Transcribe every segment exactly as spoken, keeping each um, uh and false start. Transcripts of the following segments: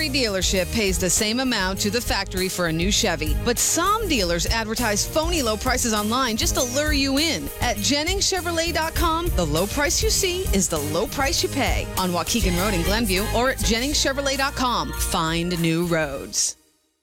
every dealership pays the same amount to the factory for a new Chevy, but some dealers advertise phony low prices online just to lure you in. At Jennings Chevrolet dot com, the low price you see is the low price you pay. On Waukegan Road in Glenview or at Jennings Chevrolet dot com. Find new roads.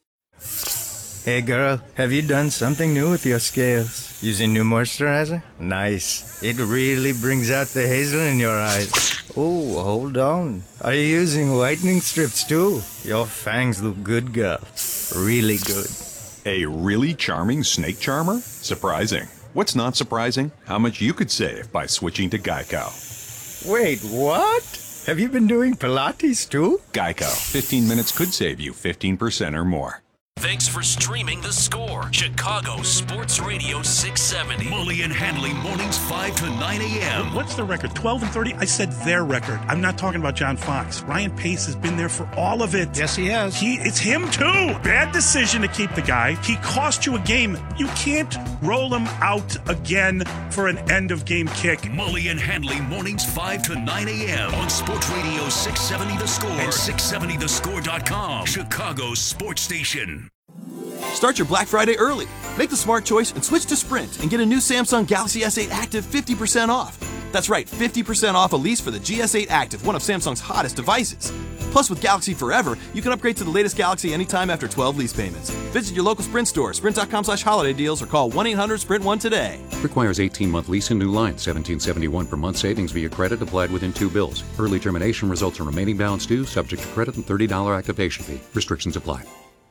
Hey girl, have you done something new with your scales? Using new moisturizer? Nice. It really brings out the hazel in your eyes. Oh, hold on. Are you using whitening strips too? Your fangs look good, girl. Really good. A really charming snake charmer? Surprising. What's not surprising? How much you could save by switching to Geico. Wait, what? Have you been doing Pilates too? Geico. fifteen minutes could save you fifteen percent or more. Thanks for streaming The Score. Chicago Sports Radio six seventy. Mully and Hanley mornings five to nine a.m. What's the record? twelve and thirty? I said their record. I'm not talking about John Fox. Ryan Pace has been there for all of it. Yes, he has. He, it's him too. Bad decision to keep the guy. He cost you a game. You can't roll him out again for an end-of-game kick. Mully and Hanley mornings five to nine a.m. on Sports Radio six seventy The Score and six seventy the score dot com. Chicago's sports station. Start your Black Friday early. Make the smart choice and switch to Sprint and get a new Samsung Galaxy S eight Active fifty percent off. That's right, fifty percent off a lease for the G S eight Active, one of Samsung's hottest devices. Plus, with Galaxy Forever, you can upgrade to the latest Galaxy anytime after twelve lease payments. Visit your local Sprint store, sprint dot com slash holiday deals, or call one eight hundred sprint one today. Requires eighteen-month lease and new line, seventeen seventy-one per month savings via credit applied within two bills. Early termination results in remaining balance due, subject to credit and thirty dollars activation fee. Restrictions apply.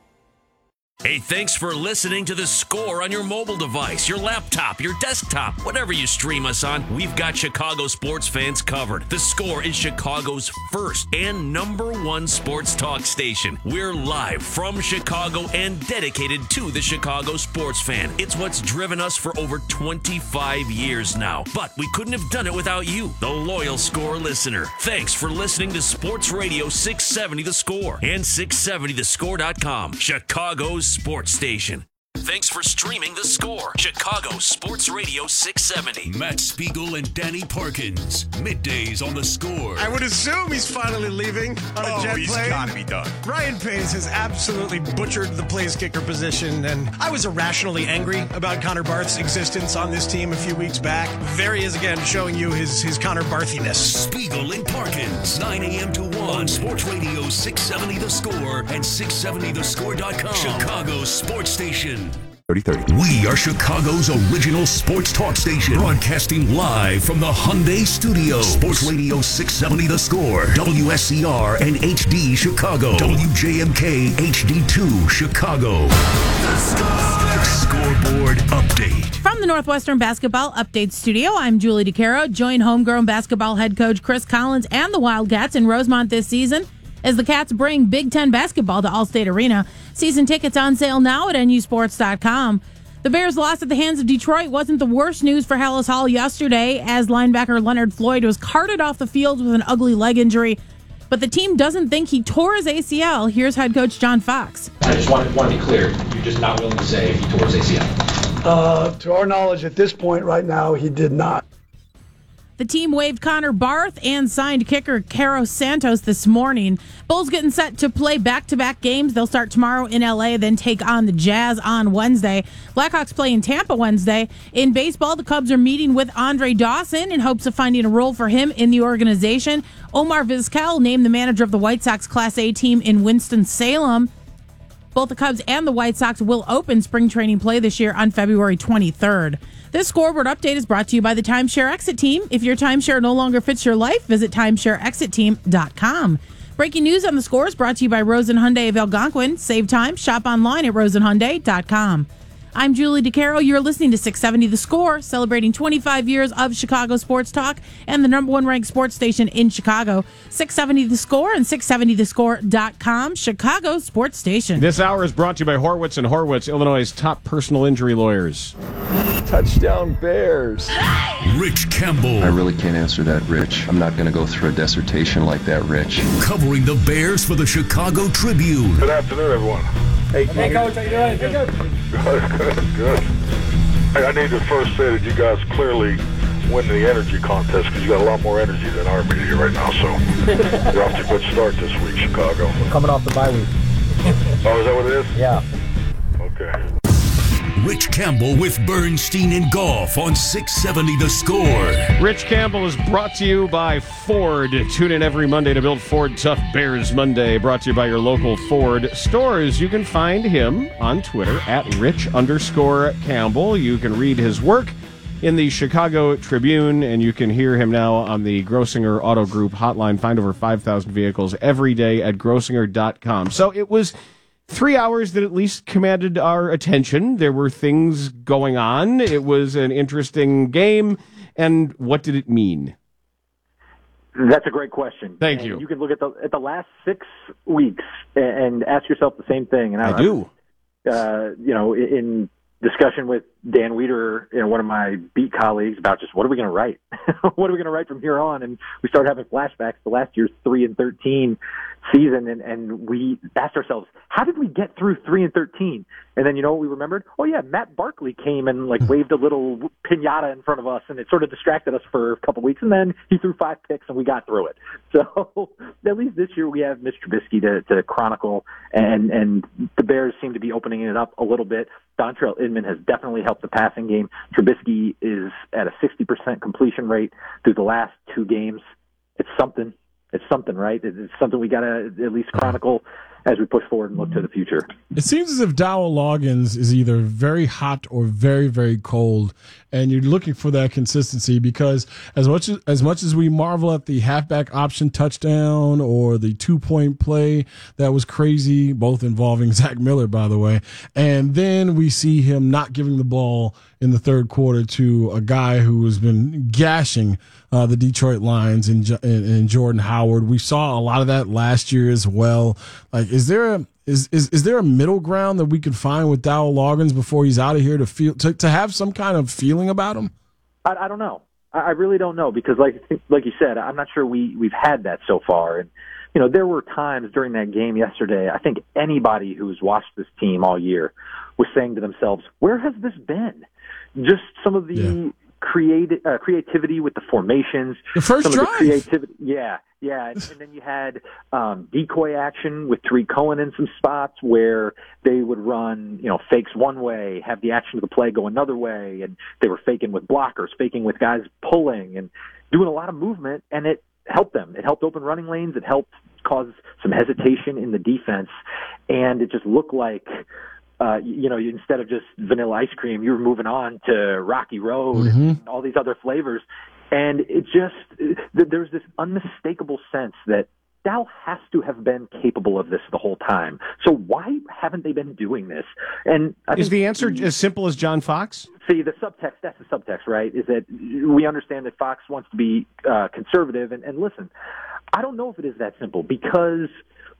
Hey, thanks for listening to The Score on your mobile device, your laptop, your desktop, whatever you stream us on. We've got Chicago sports fans covered. The Score is Chicago's first and number one sports talk station. We're live from Chicago and dedicated to the Chicago sports fan. It's what's driven us for over twenty-five years now. But we couldn't have done it without you, the loyal Score listener. Thanks for listening to Sports Radio six seventy The Score and six seventy the score dot com, Chicago's sports station. Thanks for streaming The Score. Chicago Sports Radio six seventy. Matt Spiegel and Danny Parkins. Middays on The Score. I would assume he's finally leaving on a oh, jet he's plane. gotta be done. Ryan Pace has absolutely butchered the place kicker position, and I was irrationally angry about Connor Barth's existence on this team a few weeks back. There he is again, showing you his, his Connor Barthiness. Spiegel and Parkins, nine a.m. to one on Sports Radio six seventy The Score and six seventy the score dot com. Chicago's sports station. thirty thirty. We are Chicago's original sports talk station, broadcasting live from the Hyundai Studios. Sports Radio six seventy The Score, W S C R and H D Chicago, W J M K H D two Chicago. The Score. Scoreboard update. From the Northwestern Basketball Update Studio, I'm Julie DeCaro. Join homegrown basketball head coach Chris Collins and the Wildcats in Rosemont this season as the Cats bring Big Ten basketball to Allstate Arena. Season tickets on sale now at N U sports dot com. The Bears' loss at the hands of Detroit wasn't the worst news for Hallis Hall yesterday, as linebacker Leonard Floyd was carted off the field with an ugly leg injury. But the team doesn't think he tore his A C L. Here's head coach John Fox. I just want, want to be clear. You're just not willing to say if he tore his A C L. Uh, to our knowledge, at this point right now, he did not. The team waived Connor Barth and signed kicker Caro Santos this morning. Bulls getting set to play back-to-back games. They'll start tomorrow in L A, then take on the Jazz on Wednesday. Blackhawks play in Tampa Wednesday. In baseball, the Cubs are meeting with Andre Dawson in hopes of finding a role for him in the organization. Omar Vizquel named the manager of the White Sox Class A team in Winston-Salem. Both the Cubs and the White Sox will open spring training play this year on February twenty-third. This scoreboard update is brought to you by the Timeshare Exit Team. If your timeshare no longer fits your life, visit timeshare exit team dot com. Breaking news on the Score is brought to you by Rosen Hyundai of Algonquin. Save time, shop online at rosen hyundai dot com. I'm Julie DeCaro. You're listening to six seventy The Score, celebrating twenty-five years of Chicago sports talk and the number one ranked sports station in Chicago. six seventy The Score and six seventy the score dot com, Chicago sports station. This hour is brought to you by Horwitz and Horwitz, Illinois' top personal injury lawyers. Touchdown Bears. Rich Campbell. I really can't answer that, Rich. I'm not going to go through a dissertation like that, Rich. Covering the Bears for the Chicago Tribune. Good afternoon, everyone. Hey, hey Coach, how you doing? Hey, good. Good, good, good. Hey, I need to first say that you guys clearly win the energy contest because you got a lot more energy than our media right now. So you're off to a good start this week, Chicago. We're coming off the bye week. Oh, is that what it is? Yeah. Okay. Rich Campbell with Bernstein and Golf on six seventy The Score. Rich Campbell is brought to you by Ford. Tune in every Monday to build Ford Tough Bears Monday. Brought to you by your local Ford stores. You can find him on Twitter at Rich underscore Campbell. You can read his work in the Chicago Tribune, and you can hear him now on the Grossinger Auto Group hotline. Find over five thousand vehicles every day at grossinger dot com. So it was three hours that at least commanded our attention. There were things going on. It was an interesting game. And what did it mean? That's a great question. Thank and you. You can look at the at the last six weeks and ask yourself the same thing. And I, I do. Uh, you know, in discussion with Dan Weeder, you know, one of my beat colleagues, about just what are we going to write? What are we going to write from here on? And we started having flashbacks to last year's three and thirteen season, and, and we asked ourselves, how did we get through three and thirteen? And then, you know what we remembered? Oh yeah, Matt Barkley came and like waved a little piñata in front of us, and it sort of distracted us for a couple weeks, and then he threw five picks and we got through it. So at least this year we have Mitch Trubisky to, to chronicle, and, and the Bears seem to be opening it up a little bit. Dontrell Inman has definitely helped the passing game. Trubisky is at a sixty percent completion rate through the last two games. It's something. It's something, right? It's something we got to at least chronicle as we push forward and look to the future. It seems as if Dowell Loggins is either very hot or very, very cold, and you're looking for that consistency because as much as, as much as we marvel at the halfback option touchdown or the two-point play that was crazy, both involving Zach Miller, by the way, and then we see him not giving the ball in the third quarter to a guy who has been gashing uh, the Detroit Lions and, and, and Jordan Howard. We saw a lot of that last year as well. Like, is there a is is is there a middle ground that we could find with Dowell Loggins before he's out of here to feel to, to have some kind of feeling about him? I, I don't know. I, I really don't know because, like like you said, I'm not sure we we've had that so far. And you know, there were times during that game yesterday. I think anybody who's watched this team all year was saying to themselves, "Where has this been?" Just some of the yeah. creati- uh, creativity with the formations, the first some drive, of the creativity, yeah, yeah, and, and then you had um, decoy action with Tariq Cohen in some spots where they would run, you know, fakes one way, have the action of the play go another way, and they were faking with blockers, faking with guys pulling, and doing a lot of movement, and it helped them. It helped open running lanes. It helped cause some hesitation in the defense, and it just looked like. Uh, you know, instead of just vanilla ice cream, you were moving on to Rocky Road mm-hmm. and all these other flavors. And it just, there's this unmistakable sense that Dow has to have been capable of this the whole time. So why haven't they been doing this? And I Is think, the answer as simple as John Fox? See, the subtext, that's the subtext, right, is that we understand that Fox wants to be uh, conservative. And, and listen, I don't know if it is that simple because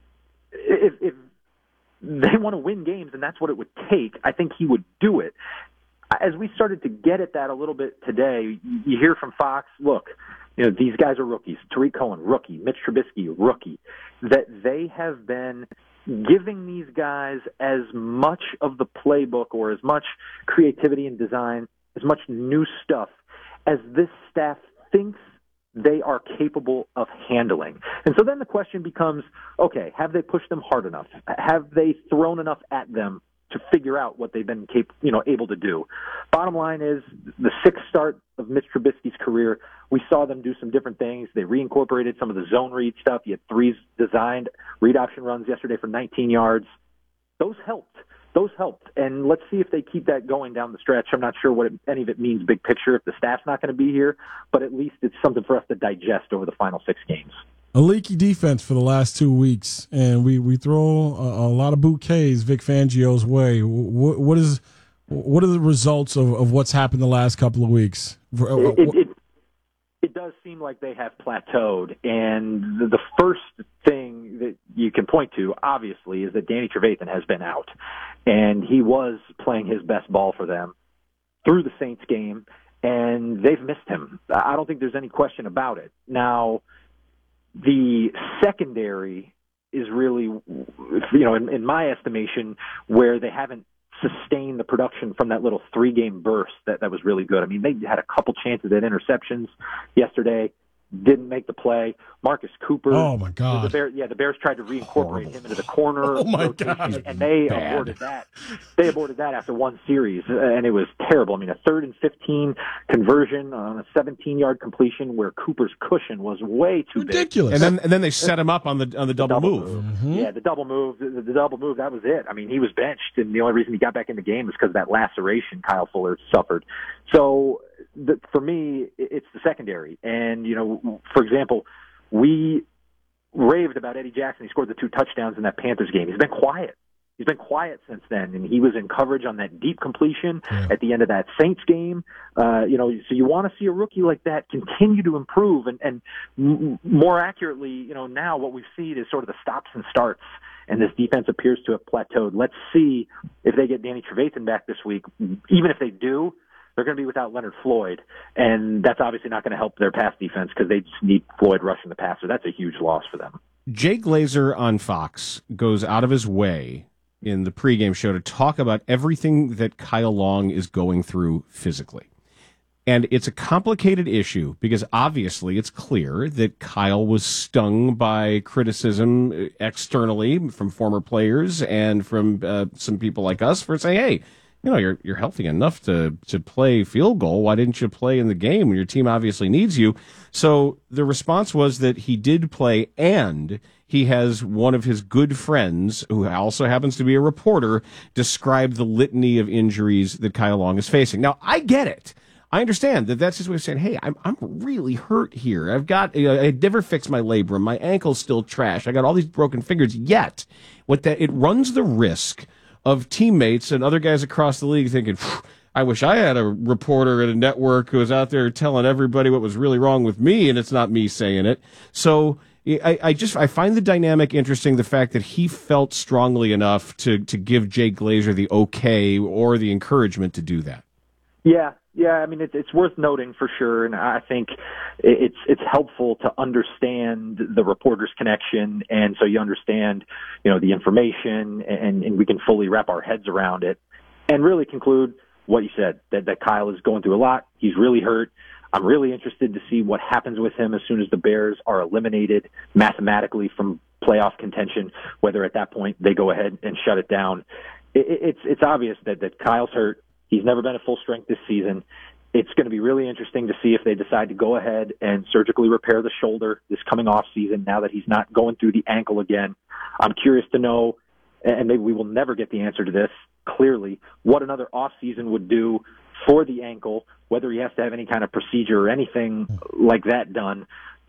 if, if they want to win games, and that's what it would take, I think he would do it. As we started to get at that a little bit today, you hear from Fox, look, you know, these guys are rookies. Tariq Cohen, rookie. Mitch Trubisky, rookie. That they have been giving these guys as much of the playbook or as much creativity and design, as much new stuff as this staff thinks they are capable of handling. And so then the question becomes, okay, have they pushed them hard enough? Have they thrown enough at them to figure out what they've been cap- you know, able to do? Bottom line is the sixth start of Mitch Trubisky's career, we saw them do some different things. They reincorporated some of the zone read stuff. You had threes designed, read option runs yesterday for nineteen yards. Those helped. Those helped. And let's see if they keep that going down the stretch. I'm not sure what it, any of it means big picture if the staff's not going to be here, but at least it's something for us to digest over the final six games. A leaky defense for the last two weeks, and we, we throw a, a lot of bouquets Vic Fangio's way. What, what is what are the results of, of what's happened the last couple of weeks? It, it, it, it does seem like they have plateaued, and the, the first thing that you can point to, obviously, is that Danny Trevathan has been out, and he was playing his best ball for them through the Saints game, and they've missed him. I don't think there's any question about it. Now, the secondary is really, you know, in, in my estimation, where they haven't sustain the production from that little three-game burst that, that was really good. I mean, they had a couple chances at interceptions yesterday, didn't make the play. Marcus Cooper. Oh, my God. The Bears, yeah, the Bears tried to reincorporate Horrible. him into the corner. Oh, my rotation, God. And they Bad. aborted that. They aborted that after one series, and it was terrible. I mean, a third and fifteen conversion on a seventeen-yard completion where Cooper's cushion was way too Ridiculous. And then and then they set him up on the on the, the double, double move. move. Mm-hmm. Yeah, the double move, the, the double move, that was it. I mean, he was benched, and the only reason he got back in the game was because of that laceration Kyle Fuller suffered. So, the, for me, it's the secondary. And, you know, for example, we raved about Eddie Jackson. He scored the two touchdowns in that Panthers game. He's been quiet. He's been quiet since then, and he was in coverage on that deep completion yeah. at the end of that Saints game. Uh, you know, so you want to see a rookie like that continue to improve, and, and m- more accurately, you know, now what we've seen is sort of the stops and starts, and this defense appears to have plateaued. Let's see if they get Danny Trevathan back this week. Even if they do, they're going to be without Leonard Floyd, and that's obviously not going to help their pass defense because they just need Floyd rushing the passer. That's a huge loss for them. Jay Glazer on Fox goes out of his way in the pregame show to talk about everything that Kyle Long is going through physically. And it's a complicated issue because obviously it's clear that Kyle was stung by criticism externally from former players and from uh, some people like us for saying, hey, you know, you're you're healthy enough to, to play field goal. Why didn't you play in the game when your team obviously needs you? So the response was that he did play, and he has one of his good friends, who also happens to be a reporter, describe the litany of injuries that Kyle Long is facing. Now, I get it. I understand that that's his way of saying, hey, I'm I'm really hurt here. I've got, you know, I never fixed my labrum. My ankle's still trash. I got all these broken fingers. Yet, what that it runs the risk of teammates and other guys across the league thinking, I wish I had a reporter at a network who was out there telling everybody what was really wrong with me, and it's not me saying it. So I, I just I find the dynamic interesting, the fact that he felt strongly enough to, to give Jay Glazer the okay or the encouragement to do that. Yeah, yeah. I mean, it, it's worth noting for sure, and I think it's it's helpful to understand the reporter's connection, and so you understand, you know, the information, and, and we can fully wrap our heads around it, and really conclude what you said, that, that Kyle is going through a lot. He's really hurt. I'm really interested to see what happens with him as soon as the Bears are eliminated mathematically from playoff contention, whether at that point they go ahead and shut it down. It, it's it's obvious that, that Kyle's hurt. He's never been at full strength this season. It's going to be really interesting to see if they decide to go ahead and surgically repair the shoulder this coming off season now that he's not going through the ankle again. I'm curious to know, and maybe we will never get the answer to this clearly, what another off season would do for the ankle, whether he has to have any kind of procedure or anything like that done.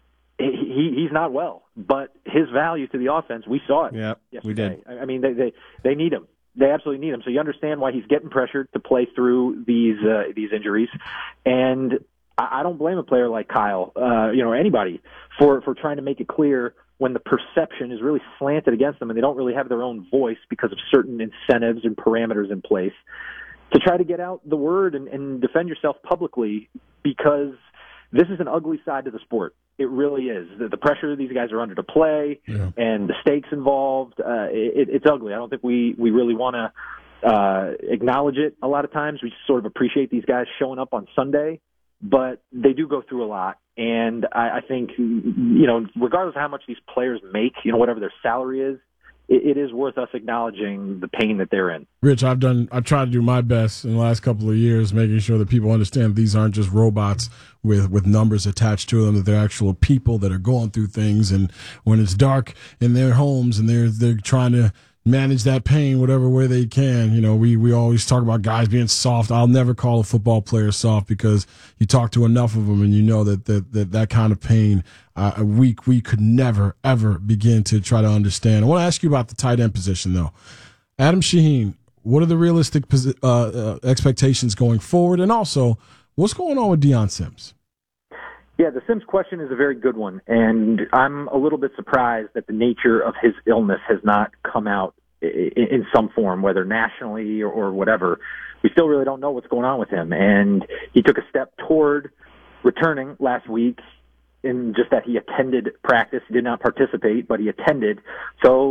He, he's not well, but his value to the offense, we saw it. Yeah, yesterday. we did. I mean, they, they, they need him. They absolutely need him. So you understand why he's getting pressured to play through these uh, these injuries. And I, I don't blame a player like Kyle, uh, you know, or anybody for, for trying to make it clear when the perception is really slanted against them and they don't really have their own voice because of certain incentives and parameters in place, to try to get out the word and, and defend yourself publicly, because this is an ugly side to the sport. It really is. The, the pressure these guys are under to play yeah. and the stakes involved, uh, it, it's ugly. I don't think we, we really want to uh, acknowledge it a lot of times. We sort of appreciate these guys showing up on Sunday, but they do go through a lot. And I, I think, you know, regardless of how much these players make, you know, whatever their salary is, it, it is worth us acknowledging the pain that they're in. Rich, I've done, I've tried to do my best in the last couple of years, making sure that people understand these aren't just robots with, with numbers attached to them, that they're actual people that are going through things. And when it's dark in their homes and they're, they're trying to manage that pain whatever way they can. You know, we, we always talk about guys being soft. I'll never call a football player soft, because you talk to enough of them and you know that that that, that kind of pain uh, we, we could never, ever begin to try to understand. I want to ask you about the tight end position, though. Adam Shaheen, what are the realistic posi- uh, uh, expectations going forward? And also, what's going on with Deion Sims? Yeah, the Sims question is a very good one, and I'm a little bit surprised that the nature of his illness has not come out in some form, whether nationally or whatever. We still really don't know what's going on with him, and he took a step toward returning last week in just that he attended practice. He did not participate, but he attended. So we'll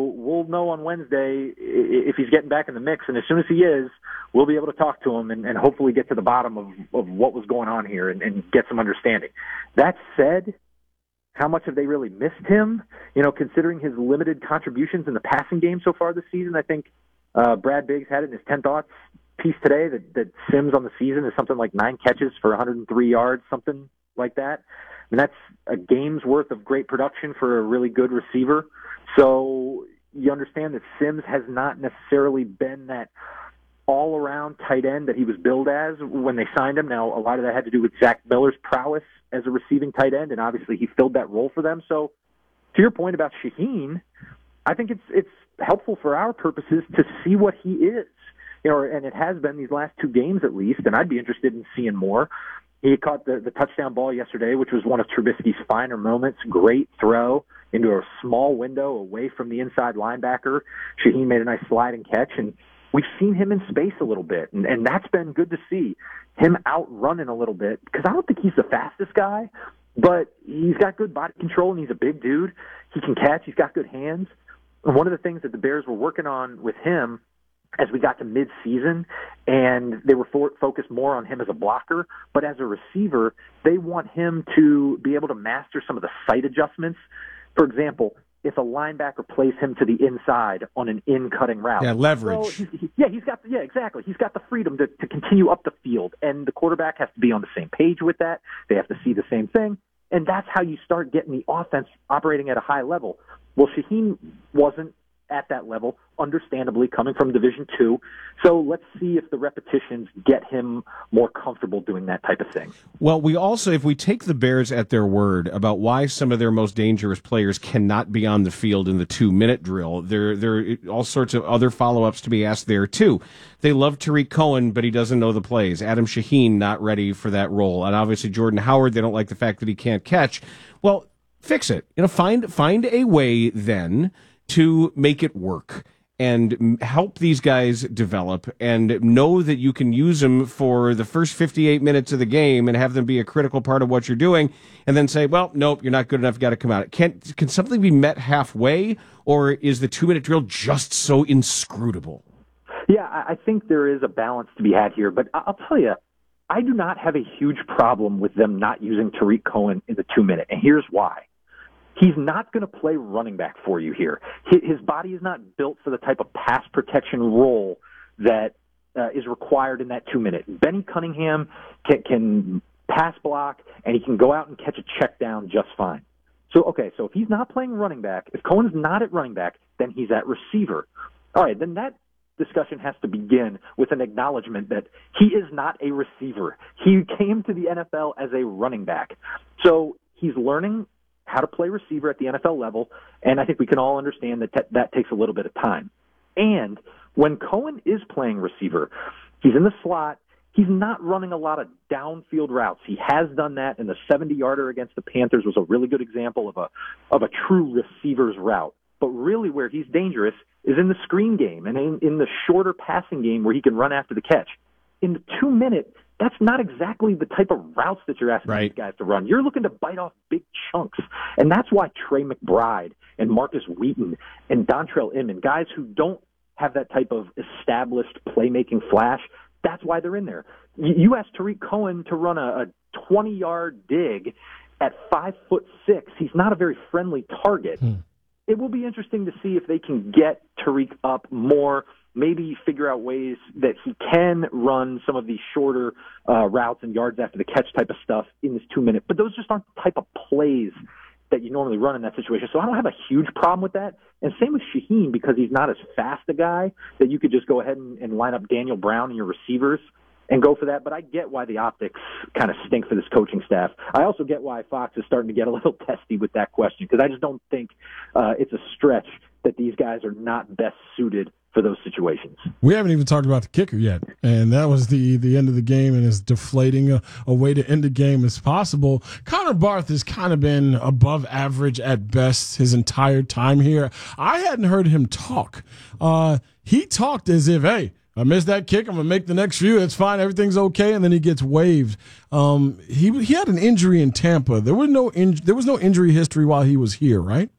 know on Wednesday if he's getting back in the mix. And as soon as he is, we'll be able to talk to him and, and hopefully get to the bottom of, of what was going on here and, and get some understanding. That said, how much have they really missed him? You know, considering his limited contributions in the passing game so far this season, I think uh, Brad Biggs had it in his ten thoughts piece today that, that Sims on the season is something like nine catches for one hundred three yards, something like that. And that's a game's worth of great production for a really good receiver. So you understand that Sims has not necessarily been that all-around tight end that he was billed as when they signed him. Now, a lot of that had to do with Zach Miller's prowess as a receiving tight end, and obviously he filled that role for them. So to your point about Shaheen, I think it's it's helpful for our purposes to see what he is. You know, and it has been these last two games at least, and I'd be interested in seeing more. He caught the, the touchdown ball yesterday, which was one of Trubisky's finer moments. Great throw into a small window away from the inside linebacker. Shaheen made a nice sliding catch, and we've seen him in space a little bit, and, and that's been good to see. Him outrunning a little bit, because I don't think he's the fastest guy, but he's got good body control, and he's a big dude. He can catch. He's got good hands. And one of the things that the Bears were working on with him as we got to mid-season, and they were for, focused more on him as a blocker, but as a receiver, they want him to be able to master some of the sight adjustments. For example, if a linebacker plays him to the inside on an in-cutting route. Yeah, leverage. Well, he, he, yeah, he's got the, yeah, exactly. He's got the freedom to, to continue up the field, and the quarterback has to be on the same page with that. They have to see the same thing, and that's how you start getting the offense operating at a high level. Well, Shaheen wasn't at that level, understandably, coming from Division Two. So let's see if the repetitions get him more comfortable doing that type of thing. Well, we also, if we take the Bears at their word about why some of their most dangerous players cannot be on the field in the two-minute drill, there, there are all sorts of other follow-ups to be asked there, too. They love Tariq Cohen, but he doesn't know the plays. Adam Shaheen not ready for that role. And obviously Jordan Howard, they don't like the fact that he can't catch. Well, fix it. You know, find find a way then to make it work and help these guys develop and know that you can use them for the first fifty-eight minutes of the game and have them be a critical part of what you're doing, and then say, well, nope, you're not good enough, got to come out. Can, can something be met halfway, or is the two-minute drill just so inscrutable? Yeah, I think there is a balance to be had here, but I'll tell you, I do not have a huge problem with them not using Tariq Cohen in the two-minute, and here's why. He's not going to play running back for you here. His body is not built for the type of pass protection role that uh, is required in that two-minute. Benny Cunningham can, can pass block, and he can go out and catch a check down just fine. So, okay, so if he's not playing running back, if Cohen's not at running back, then he's at receiver. All right, then that discussion has to begin with an acknowledgement that he is not a receiver. He came to the N F L as a running back. So he's learning how to play receiver at the N F L level, and I think we can all understand that t- that takes a little bit of time. And when Cohen is playing receiver, he's in the slot, he's not running a lot of downfield routes. He has done that, and the seventy-yarder against the Panthers was a really good example of a of a true receiver's route. But really where he's dangerous is in the screen game and in, in the shorter passing game where he can run after the catch. In the two-minute, that's not exactly the type of routes that you're asking right. these guys to run. You're looking to bite off big chunks. And that's why Trey McBride and Marcus Wheaton and Dontrell Inman, guys who don't have that type of established playmaking flash, that's why they're in there. You, you ask Tariq Cohen to run a twenty-yard dig at five foot six. He's not a very friendly target. Hmm. It will be interesting to see if they can get Tariq up more, maybe figure out ways that he can run some of these shorter uh, routes and yards after the catch type of stuff in this two-minute. But those just aren't the type of plays that you normally run in that situation. So I don't have a huge problem with that. And same with Shaheen, because he's not as fast a guy that you could just go ahead and, and line up Daniel Brown and your receivers and go for that. But I get why the optics kind of stink for this coaching staff. I also get why Fox is starting to get a little testy with that question, because I just don't think uh, it's a stretch that these guys are not best suited for those situations. We haven't even talked about the kicker yet, and that was the the end of the game, and as deflating a, a way to end the game as possible. Connor Barth has kind of been above average at best his entire time here. I hadn't heard him talk. Uh, he talked as if, hey, I missed that kick, I'm going to make the next few, it's fine, everything's okay, and then he gets waived. Um, he he had an injury in Tampa. There was no in, there was no injury history while he was here, right?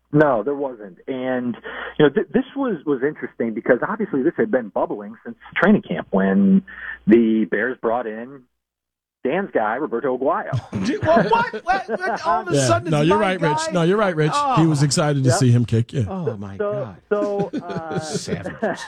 No, there wasn't. And, you know, th- this was, was interesting because obviously this had been bubbling since training camp when the Bears brought in Dan's guy, Roberto Aguayo. what? what? what? what? All of a Yeah. sudden, No, it's you're my right, guy? Rich. No, you're right, Rich. Oh. He was excited to Yep. see him kick. Yeah. Oh, my so, God. So, uh, Savages.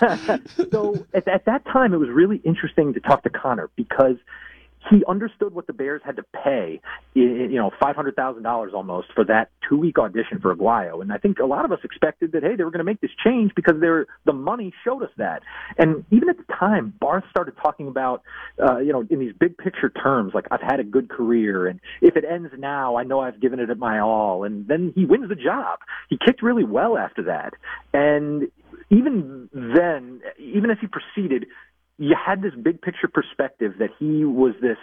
so at, at that time, it was really interesting to talk to Connor because he understood what the Bears had to pay, you know, five hundred thousand dollars almost for that two-week audition for Aguayo. And I think a lot of us expected that, hey, they were going to make this change because they're, the money showed us that. And even at the time, Barth started talking about, uh, you know, in these big picture terms, like I've had a good career, and if it ends now, I know I've given it my all. And then he wins the job. He kicked really well after that. And even then, even as he proceeded, you had this big picture perspective that he was this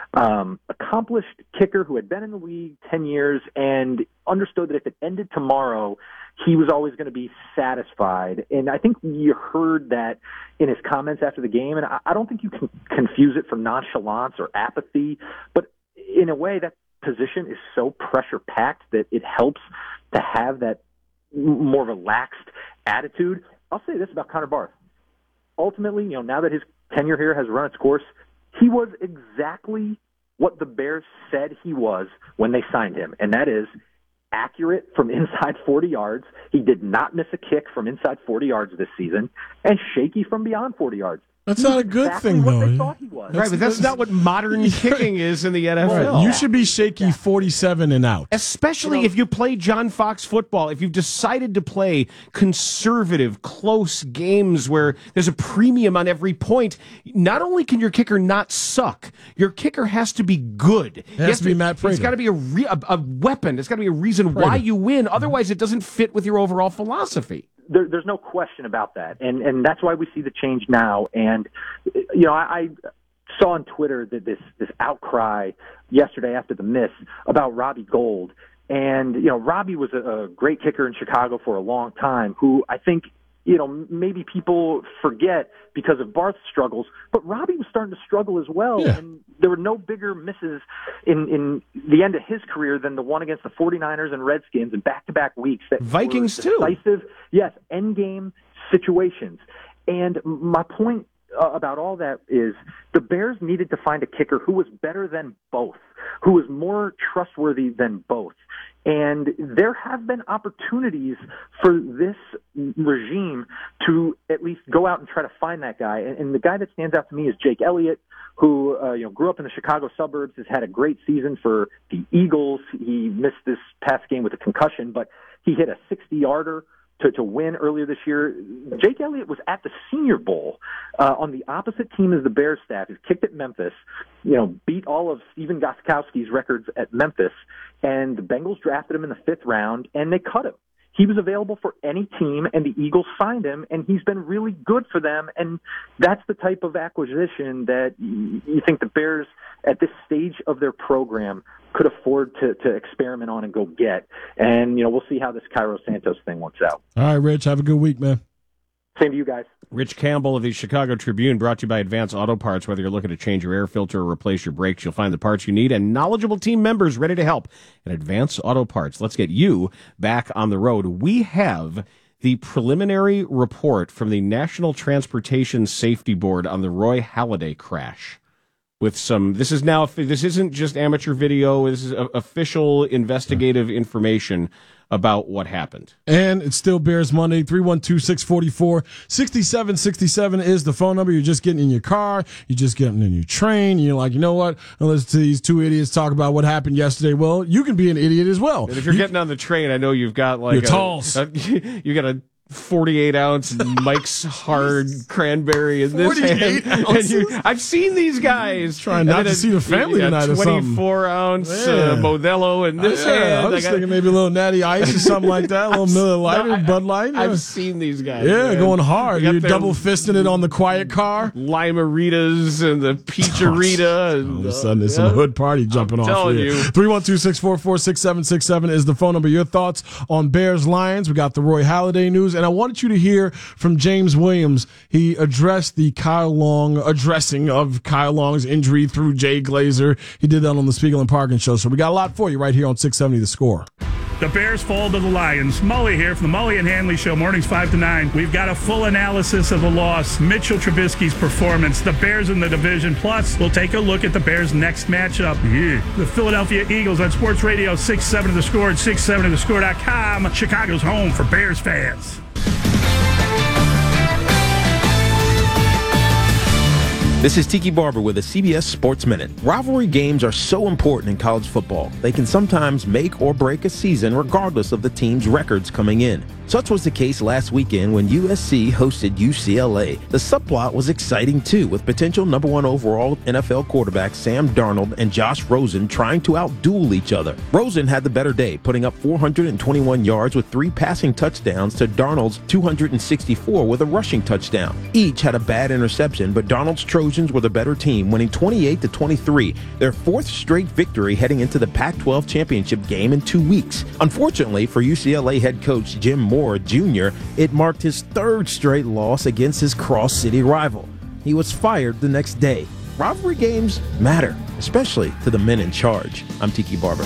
um, accomplished kicker who had been in the league ten years and understood that if it ended tomorrow, he was always going to be satisfied. And I think you heard that in his comments after the game. And I, I don't think you can confuse it for nonchalance or apathy, but in a way that position is so pressure packed that it helps to have that more relaxed attitude. I'll say this about Connor Barth. Ultimately, you know, now that his tenure here has run its course, he was exactly what the Bears said he was when they signed him, and that is accurate from inside forty yards. He did not miss a kick from inside forty yards this season, and shaky from beyond forty yards. That's not a good exactly thing, what though. They thought he was. Right, but that's not what modern kicking is in the N F L. Right. You should be shaky forty-seven and out. Especially if you play John Fox football, if you've decided to play conservative, close games where there's a premium on every point, not only can your kicker not suck, your kicker has to be good. It has to be Matt Prater. It's got to be a, re- a, a weapon. It's got to be a reason Prater. why you win. Otherwise, it doesn't fit with your overall philosophy. There, there's no question about that, and and that's why we see the change now. And you know, I, I saw on Twitter that this this outcry yesterday after the miss about Robbie Gould, and you know, Robbie was a, a great kicker in Chicago for a long time, who I think, you know, maybe people forget because of Barth's struggles, but Robbie was starting to struggle as well, yeah. and there were no bigger misses in, in the end of his career than the one against the 49ers and Redskins in back-to-back weeks. That Vikings, were too. Decisive, yes, end-game situations. And my point uh, about all that is the Bears needed to find a kicker who was better than both, who was more trustworthy than both. And there have been opportunities for this regime to at least go out and try to find that guy. And, and the guy that stands out to me is Jake Elliott, who uh, you know grew up in the Chicago suburbs, has had a great season for the Eagles. He missed this past game with a concussion, but he hit a sixty-yarder to, to win earlier this year. Jake Elliott was at the Senior Bowl uh, on the opposite team as the Bears staff. He's kicked at Memphis, you know, beat all of Stephen Gostkowski's records at Memphis, and the Bengals drafted him in the fifth round, and they cut him. He was available for any team, and the Eagles signed him, and he's been really good for them. And that's the type of acquisition that you think the Bears, at this stage of their program, could afford to, to experiment on and go get. And, you know, we'll see how this Cairo Santos thing works out. All right, Rich, have a good week, man. Same to you guys. Rich Campbell of the Chicago Tribune, brought to you by Advance Auto Parts. Whether you're looking to change your air filter or replace your brakes, you'll find the parts you need and knowledgeable team members ready to help at Advance Auto Parts. Let's get you back on the road. We have the preliminary report from the National Transportation Safety Board on the Roy Halladay crash. With some, this is now, this isn't just amateur video, this is official investigative information about what happened. And it still Bears Monday. three one two, six four four, six seven six seven is the phone number. You're just getting in your car. You're just getting in your train. And you're like, you know what? I'll listen to these two idiots talk about what happened yesterday. Well, you can be an idiot as well. And if you're you, getting on the train, I know you've got like your a, talls. A, you got a forty-eight ounce Mike's Hard Cranberry in this hand. And you, I've seen these guys trying not to a, see the family tonight or something. twenty-four ounce yeah. uh, Modelo in this uh, yeah, hand. I was I got, thinking maybe a little Natty Ice or something like that, a little Miller Lite or Bud Light. Yeah. I've seen these guys. Yeah, man. going hard. You're double fisting it on the quiet car. Limeritas and the Peacharita. And, all of a sudden, there's uh, some hood party jumping I'm off telling here. you. three one two, six four four, six seven six seven is the phone number. Your thoughts on Bears Lions. We got the Roy Halladay news, and I wanted you to hear from James Williams. He addressed the Kyle Long addressing of Kyle Long's injury through Jay Glazer. He did that on the Spiegel and Parkin show. So we got a lot for you right here on six seventy The Score. The Bears fall to the Lions. Mully here from the Mully and Hanley Show, mornings five to nine. We've got a full analysis of the loss, Mitchell Trubisky's performance, the Bears in the division. Plus, we'll take a look at the Bears' next matchup. Yeah. The Philadelphia Eagles on Sports Radio six seventy The Score and six seventy the score dot com. Chicago's home for Bears fans. This is Tiki Barber with a C B S Sports Minute. Rivalry games are so important in college football. They can sometimes make or break a season regardless of the team's records coming in. Such was the case last weekend when U S C hosted U C L A. The subplot was exciting too, with potential number one overall N F L quarterbacks Sam Darnold and Josh Rosen trying to outduel each other. Rosen had the better day, putting up four hundred twenty-one yards with three passing touchdowns to Darnold's two hundred sixty-four with a rushing touchdown. Each had a bad interception, but Darnold's Trojans were the better team, winning twenty-eight to twenty-three, their fourth straight victory heading into the Pac twelve championship game in two weeks. Unfortunately for U C L A head coach Jim Moore Junior, it marked his third straight loss against his Cross City rival. He was fired the next day. Rivalry games matter, especially to the men in charge. I'm Tiki Barber.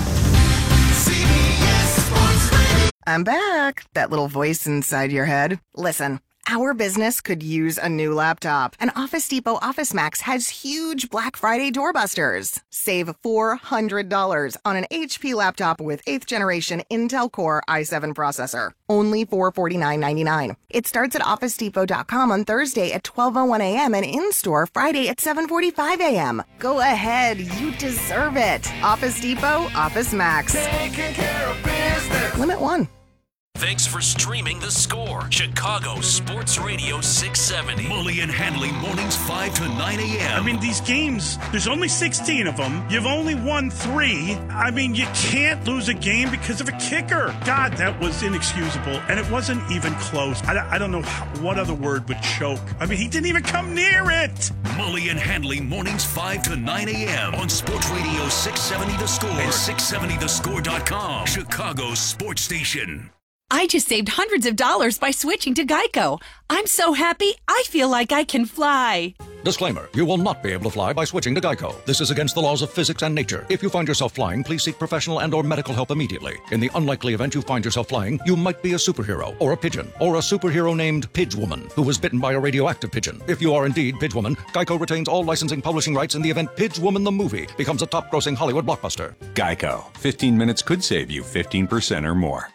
I'm back. That little voice inside your head. Listen. Our business could use a new laptop, and Office Depot Office Max has huge Black Friday doorbusters. Save four hundred dollars on an H P laptop with eighth generation Intel Core i seven processor. Only four hundred forty-nine ninety-nine. It starts at office depot dot com on Thursday at twelve oh one a.m. and in-store Friday at seven forty-five a.m. Go ahead, you deserve it. Office Depot Office Max. Taking care of business. Limit one. Thanks for streaming The Score, Chicago Sports Radio six seventy. Mully and Hanley, mornings five to nine a.m. I mean, these games, there's only sixteen of them. You've only won three. I mean, you can't lose a game because of a kicker. God, that was inexcusable. And it wasn't even close. I, I don't know how, what other word would choke. I mean, he didn't even come near it. Mully and Hanley, mornings five to nine a.m. on Sports Radio six seventy The Score and six seventy the score dot com, Chicago's sports station. I just saved hundreds of dollars by switching to Geico. I'm so happy, I feel like I can fly. Disclaimer, you will not be able to fly by switching to Geico. This is against the laws of physics and nature. If you find yourself flying, please seek professional and or medical help immediately. In the unlikely event you find yourself flying, you might be a superhero, or a pigeon, or a superhero named Pidgewoman, who was bitten by a radioactive pigeon. If you are indeed Pidgewoman, Geico retains all licensing publishing rights in the event Pidgewoman the movie becomes a top-grossing Hollywood blockbuster. Geico. fifteen minutes could save you fifteen percent or more.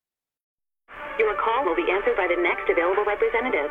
Your call will be answered by the next available representative.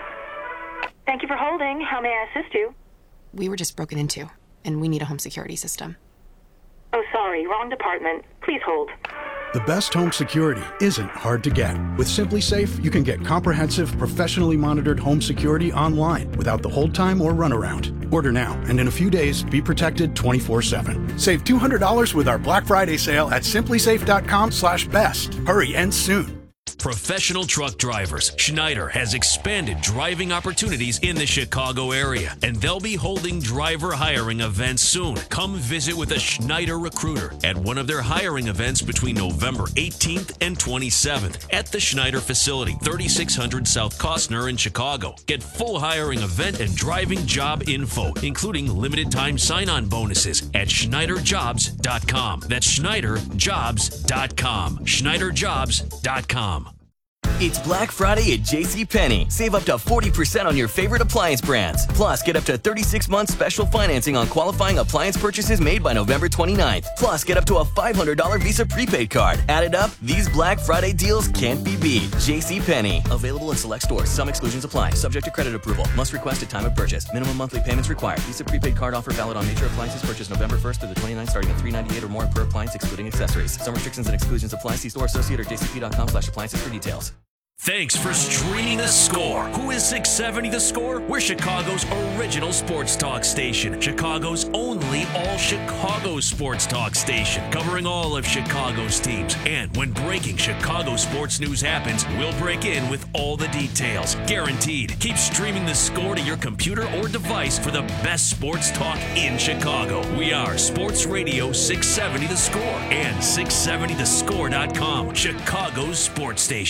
Thank you for holding. How may I assist you? We were just broken into, and we need a home security system. Oh, sorry. Wrong department. Please hold. The best home security isn't hard to get. With Simply Safe, you can get comprehensive, professionally monitored home security online without the hold time or runaround. Order now, and in a few days, be protected twenty-four seven. Save two hundred dollars with our Black Friday sale at simply safe dot com slash best. Hurry, ends soon. Professional truck drivers. Schneider has expanded driving opportunities in the Chicago area, and they'll be holding driver hiring events soon. Come visit with a Schneider recruiter at one of their hiring events between November eighteenth and twenty-seventh at the Schneider facility, thirty-six hundred South Costner in Chicago. Get full hiring event and driving job info, including limited time sign-on bonuses at schneider jobs dot com. That's schneider jobs dot com. schneider jobs dot com. It's Black Friday at JCPenney. Save up to forty percent on your favorite appliance brands. Plus, get up to thirty-six months special financing on qualifying appliance purchases made by November twenty-ninth. Plus, get up to a five hundred dollars Visa prepaid card. Added up, these Black Friday deals can't be beat. JCPenney. Available in select stores. Some exclusions apply. Subject to credit approval. Must request at time of purchase. Minimum monthly payments required. Visa prepaid card offer valid on major appliances purchased November first through the twenty-ninth, starting at three hundred ninety-eight dollars or more per appliance, excluding accessories. Some restrictions and exclusions apply. See store associate or j c p dot com slash appliances for details. Thanks for streaming The Score. Who is six seventy The Score? We're Chicago's original sports talk station. Chicago's only all-Chicago sports talk station. Covering all of Chicago's teams. And when breaking Chicago sports news happens, we'll break in with all the details. Guaranteed. Keep streaming The Score to your computer or device for the best sports talk in Chicago. We are Sports Radio six seventy The Score and six seventy the score dot com, Chicago's sports station.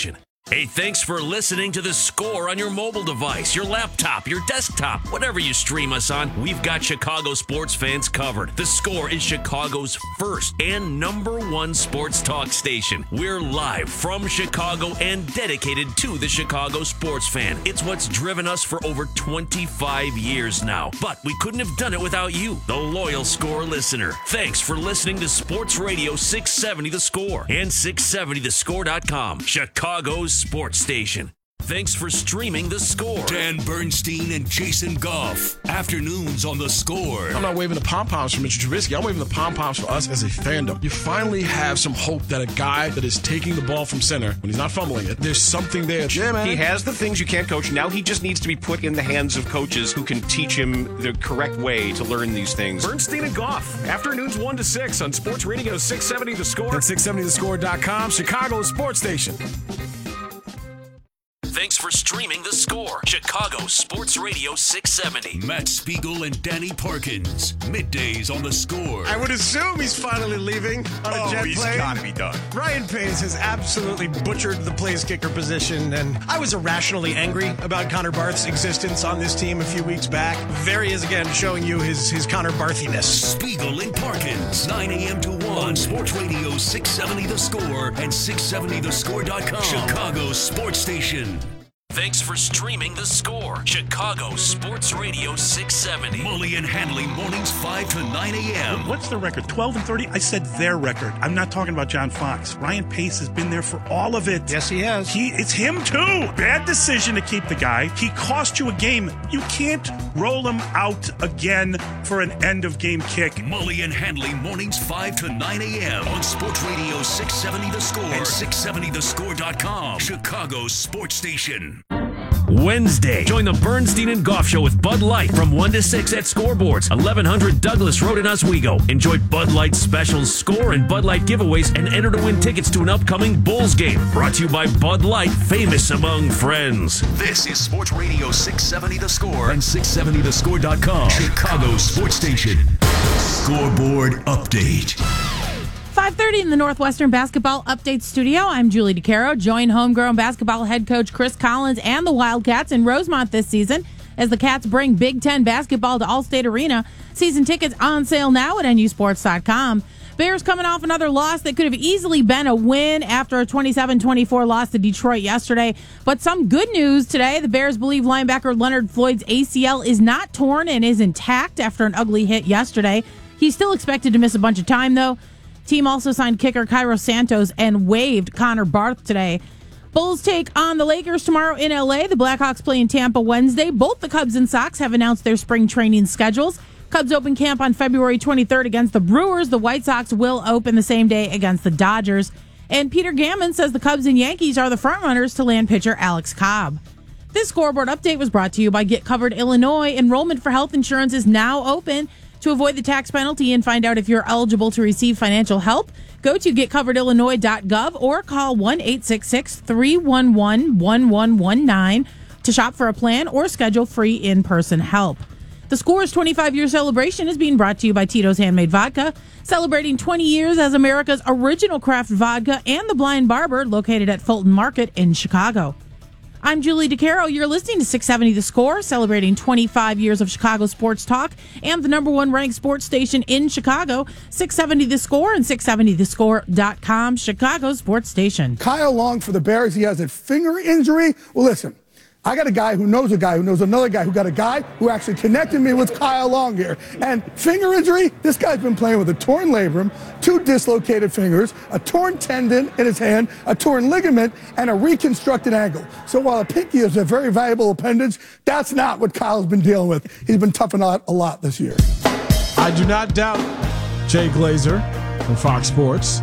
Hey, thanks for listening to The Score on your mobile device, your laptop, your desktop, whatever you stream us on. We've got Chicago sports fans covered. The Score is Chicago's first and number one sports talk station. We're live from Chicago and dedicated to the Chicago sports fan. It's what's driven us for over twenty-five years now. But we couldn't have done it without you, the loyal Score listener. Thanks for listening to Sports Radio six seventy The Score and six seventy the score dot com, Chicago's sports station. Thanks for streaming The Score. Dan Bernstein and Jason Goff. Afternoons on The Score. I'm not waving the pom-poms for Mitchell Trubisky. I'm waving the pom-poms for us as a fandom. You finally have some hope that a guy that is taking the ball from center, when he's not fumbling it, there's something there. Yeah, man. He has the things you can't coach. Now he just needs to be put in the hands of coaches who can teach him the correct way to learn these things. Bernstein and Goff. Afternoons one to six on Sports Radio six seventy The Score and six seventy the score dot com, Chicago's sports station. Thanks for streaming The Score, Chicago Sports Radio six seventy. Matt Spiegel and Danny Parkins. Middays on The Score. I would assume he's finally leaving on a Oh, jet he's plane. gotta be done. Ryan Pace has absolutely butchered the place kicker position, and I was irrationally angry about Connor Barth's existence on this team a few weeks back. There he is again, showing you his, his Connor Barthiness. Spiegel and Parkins. nine a.m. to one on Sports Radio six seventy The Score and six seventy the score dot com. Chicago's sports station. Thanks for streaming The Score, Chicago Sports Radio six seventy. Mully and Hanley mornings five to nine a.m. What's the record? twelve and thirty? I said their record. I'm not talking about John Fox. Ryan Pace has been there for all of it. Yes, he has. He, it's him too. Bad decision to keep the guy. He cost you a game. You can't roll him out again for an end of game kick. Mully and Hanley mornings five to nine a.m. on Sports Radio six seventy The Score and six seventy the score dot com. Chicago's sports station. Wednesday, join the Bernstein and Goff Show with Bud Light from one to six at Scoreboards, eleven hundred Douglas Road in Oswego. Enjoy Bud Light specials, score, and Bud Light giveaways, and enter to win tickets to an upcoming Bulls game. Brought to you by Bud Light, famous among friends. This is Sports Radio six seventy The Score and six seventy the score dot com. Chicago's sports station. Scoreboard update. five thirty in the Northwestern Basketball Update Studio. I'm Julie DeCaro. Join homegrown basketball head coach Chris Collins and the Wildcats in Rosemont this season as the Cats bring Big Ten basketball to Allstate Arena. Season tickets on sale now at N U sports dot com. Bears coming off another loss that could have easily been a win after a twenty-seven twenty-four loss to Detroit yesterday. But some good news today. The Bears believe linebacker Leonard Floyd's A C L is not torn and is intact after an ugly hit yesterday. He's still expected to miss a bunch of time, though. Team also signed kicker Cairo Santos and waived Connor Barth today. Bulls take on the Lakers tomorrow in L A. The Blackhawks play in Tampa Wednesday. Both the Cubs and Sox have announced their spring training schedules. Cubs open camp on February twenty-third against the Brewers. The White Sox will open the same day against the Dodgers. And Peter Gammon says the Cubs and Yankees are the frontrunners to land pitcher Alex Cobb. This scoreboard update was brought to you by Get Covered Illinois. Enrollment for health insurance is now open. To avoid the tax penalty and find out if you're eligible to receive financial help, go to get covered illinois dot gov or call one eight six six, three one one, one one one nine to shop for a plan or schedule free in-person help. The Score's twenty-five-year celebration is being brought to you by Tito's Handmade Vodka, celebrating twenty years as America's original craft vodka, and the Blind Barber, located at Fulton Market in Chicago. I'm Julie DeCaro. You're listening to six seventy The Score, celebrating twenty-five years of Chicago sports talk and the number one ranked sports station in Chicago, six seventy The Score and six seventy the score dot com, Chicago's sports station. Kyle Long for the Bears. He has a finger injury. Well, listen, I got a guy who knows a guy who knows another guy who got a guy who actually connected me with Kyle Long here. And finger injury, this guy's been playing with a torn labrum, two dislocated fingers, a torn tendon in his hand, a torn ligament, and a reconstructed ankle. So while a pinky is a very valuable appendage, that's not what Kyle's been dealing with. He's been toughing out a lot this year. I do not doubt Jay Glazer from Fox Sports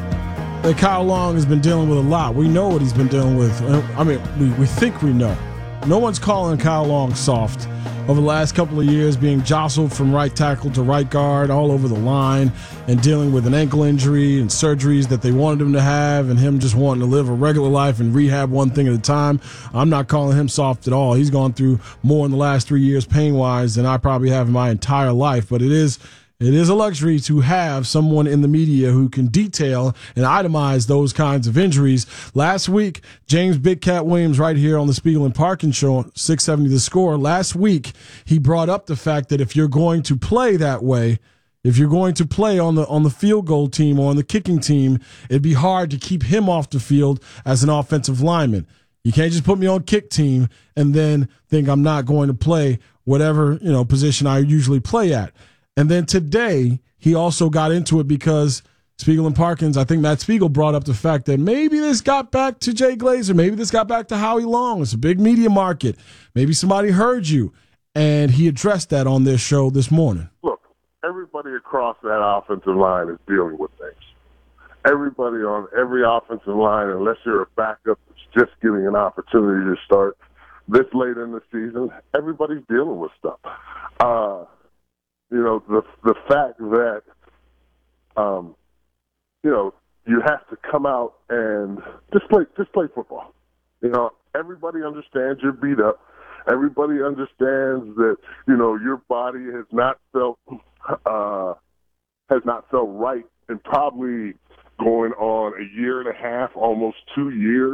that Kyle Long has been dealing with a lot. We know what he's been dealing with. I mean, we, we think we know. No one's calling Kyle Long soft. Over the last couple of years, being jostled from right tackle to right guard all over the line and dealing with an ankle injury and surgeries that they wanted him to have and him just wanting to live a regular life and rehab one thing at a time. I'm not calling him soft at all. He's gone through more in the last three years pain-wise than I probably have in my entire life, but it is It is a luxury to have someone in the media who can detail and itemize those kinds of injuries. Last week, James Big Cat Williams, right here on the Spiegel and Parkin Show, six seventy The Score, last week he brought up the fact that if you're going to play that way, if you're going to play on the on the field goal team or on the kicking team, it'd be hard to keep him off the field as an offensive lineman. You can't just put me on kick team and then think I'm not going to play whatever, you know, position I usually play at. And then today he also got into it because Spiegel and Parkins, I think Matt Spiegel brought up the fact that maybe this got back to Jay Glazer, maybe this got back to Howie Long. It's a big media market. Maybe somebody heard you. And he addressed that on this show this morning. Look. Everybody across that offensive line is dealing with things. Everybody on every offensive line, unless you're a backup that's just getting an opportunity to start this late in the season, everybody's dealing with stuff. Uh, you know, the the fact that, um, you know, you have to come out and just play, just play football. You know, everybody understands you're beat up. Everybody understands that, you know, your body has not felt uh, has not felt right and probably going on a year and a half, almost two years.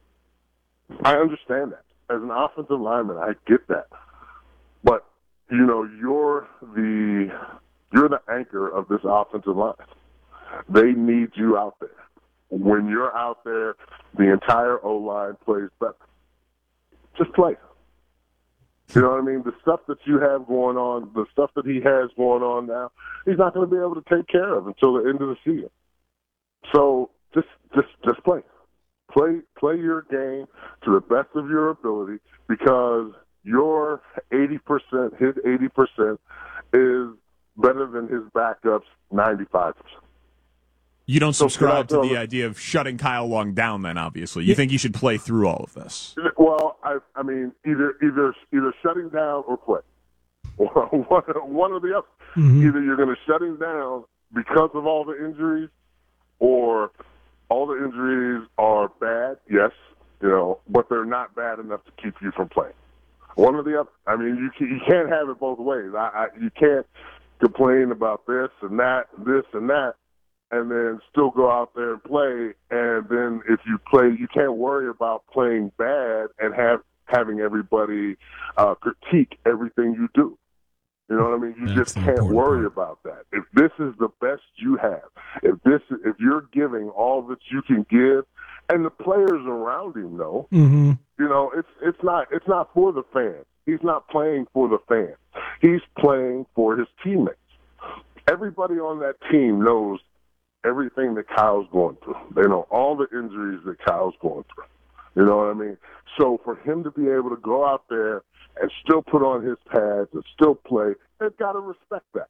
I understand that. As an offensive lineman, I get that. But, you know, you're the you're the anchor of this offensive line. They need you out there. When you're out there, the entire O-line plays better. Just play. You know what I mean? The stuff that you have going on, the stuff that he has going on now, he's not going to be able to take care of until the end of the season. So just just just play. Play play your game to the best of your ability, because your eighty percent, his eighty percent is better than his backup's ninety-five percent. You don't So subscribe can I to the tell- idea of shutting Kyle Long down then, obviously. You think he should play through all of this? Well, I, I mean, either either either shutting down or play, one, one or the other. Mm-hmm. Either you're going to shut him down because of all the injuries, or all the injuries are bad. Yes, you know, but they're not bad enough to keep you from playing. One or the other. I mean, you can, you can't have it both ways. I, I, you can't complain about this and that, this and that, and then still go out there and play. And then if you play, you can't worry about playing bad and have having everybody uh, critique everything you do. You know what I mean? You That's just can't worry about that. If this is the best you have, if this, if you're giving all that you can give, and the players around him know, Mm-hmm. you know, it's it's not it's not for the fans. He's not playing for the fans. He's playing for his teammates. Everybody on that team knows everything that Kyle's going through. They know all the injuries that Kyle's going through. You know what I mean? So for him to be able to go out there and still put on his pads and still play, they've got to respect that.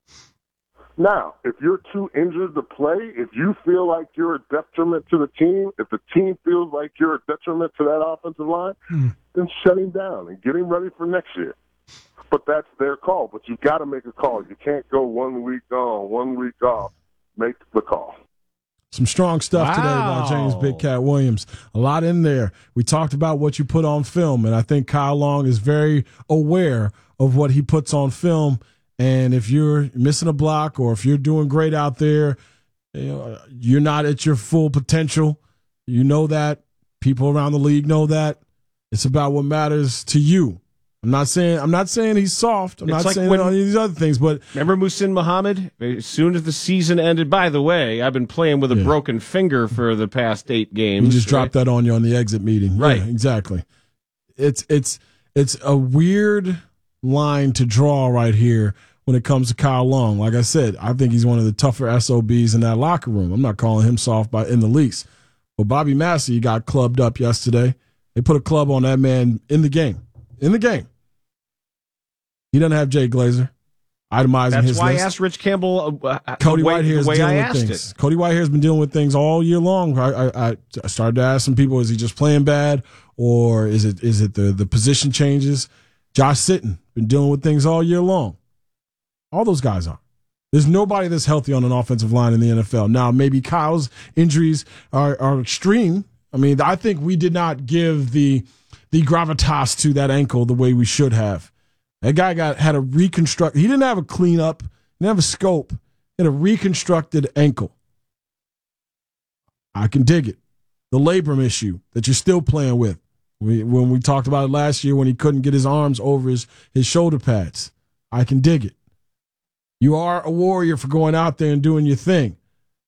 Now, if you're too injured to play, if you feel like you're a detriment to the team, if the team feels like you're a detriment to that offensive line, Mm. then shut him down and get him ready for next year. But that's their call. But you got to make a call. You can't go one week on, one week off. Make the call. Some strong stuff today by James Big Cat Williams. A lot in there. We talked about what you put on film, and I think Kyle Long is very aware of what he puts on film. And if you're missing a block, or if you're doing great out there, you know, you're not at your full potential. You know that. People around the league know that. It's about what matters to you. I'm not saying I'm not saying he's soft. I'm It's not like saying when- all these other things, but Remember Muhsin Muhammad? As soon as the season ended, by the way, I've been playing with a broken finger for the past eight games. you just right? dropped that on you on the exit meeting. Right. Yeah, exactly. It's it's it's a weird line to draw right here when it comes to Kyle Long. Like I said, I think he's one of the tougher S O Bs in that locker room. I'm not calling him soft by in the least. But Bobby Massey got clubbed up yesterday. They put a club on that man in the game. In the game. He doesn't have Jay Glazer itemizing That's his why list. I asked Rich Campbell uh, uh, Cody the way, Whitehair is the way dealing I with asked things. it. Cody Whitehair has been dealing with things all year long. I, I, I started to ask some people: is he just playing bad, or is it is it the the position changes? Josh Sitton been dealing with things all year long. All those guys are. There's nobody that's healthy on an offensive line in the N F L. Now, maybe Kyle's injuries are, are extreme. I mean, I think we did not give the the gravitas to that ankle the way we should have. That guy got had a reconstruct. He didn't have a cleanup didn't have a scope, he had a reconstructed ankle. I can dig it. The labrum issue that you're still playing with. We, when we talked about it last year when he couldn't get his arms over his, his shoulder pads. I can dig it. You are a warrior for going out there and doing your thing.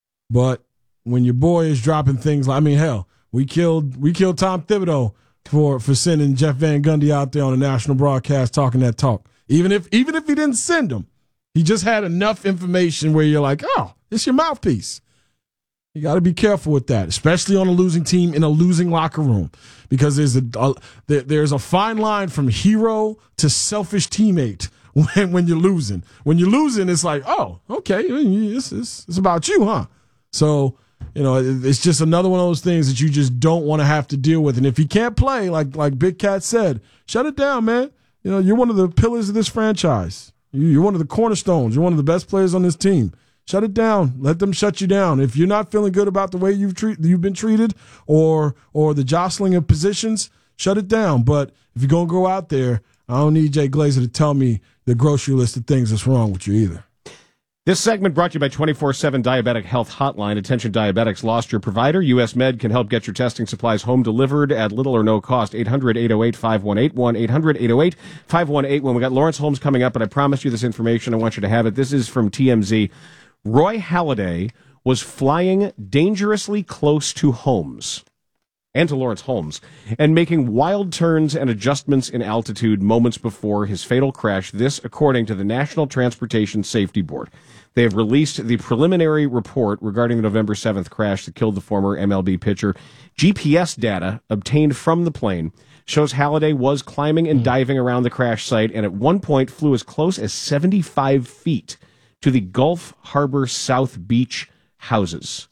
But when your boy is dropping things like, I mean, hell, we killed we killed Tom Thibodeau for, for sending Jeff Van Gundy out there on a national broadcast talking that talk. Even if even if he didn't send him, he just had enough information where you're like, oh, it's your mouthpiece. You got to be careful with that, especially on a losing team in a losing locker room, because there's a, a there, there's a fine line from hero to selfish teammate when when you're losing. When you're losing, it's like, oh, okay, it's it's, it's about you, huh? So, you know, it's just another one of those things that you just don't want to have to deal with. And if you can't play, like like Big Cat said, shut it down, man. You know, you're one of the pillars of this franchise. You're one of the cornerstones. You're one of the best players on this team. Shut it down. Let them shut you down. If you're not feeling good about the way you've treat, you've been treated or or the jostling of positions, shut it down. But if you're going to go out there, I don't need Jay Glazer to tell me the grocery list of things that's wrong with you either. This segment brought to you by twenty-four seven Diabetic Health Hotline. Attention diabetics, lost your provider? U S Med can help get your testing supplies home delivered at little or no cost. eight hundred, eight oh eight, five one eight, one eight hundred, eight oh eight, five one eight one. We got Lawrence Holmes coming up, but I promised you this information. I want you to have it. This is from T M Z. Roy Halladay was flying dangerously close to Holmes and to Lawrence Holmes and making wild turns and adjustments in altitude moments before his fatal crash. This, according to the National Transportation Safety Board. They have released the preliminary report regarding the November seventh crash that killed the former M L B pitcher. G P S data obtained from the plane shows Halladay was climbing and diving around the crash site and at one point flew as close as seventy-five feet to the Gulf Harbor South Beach houses.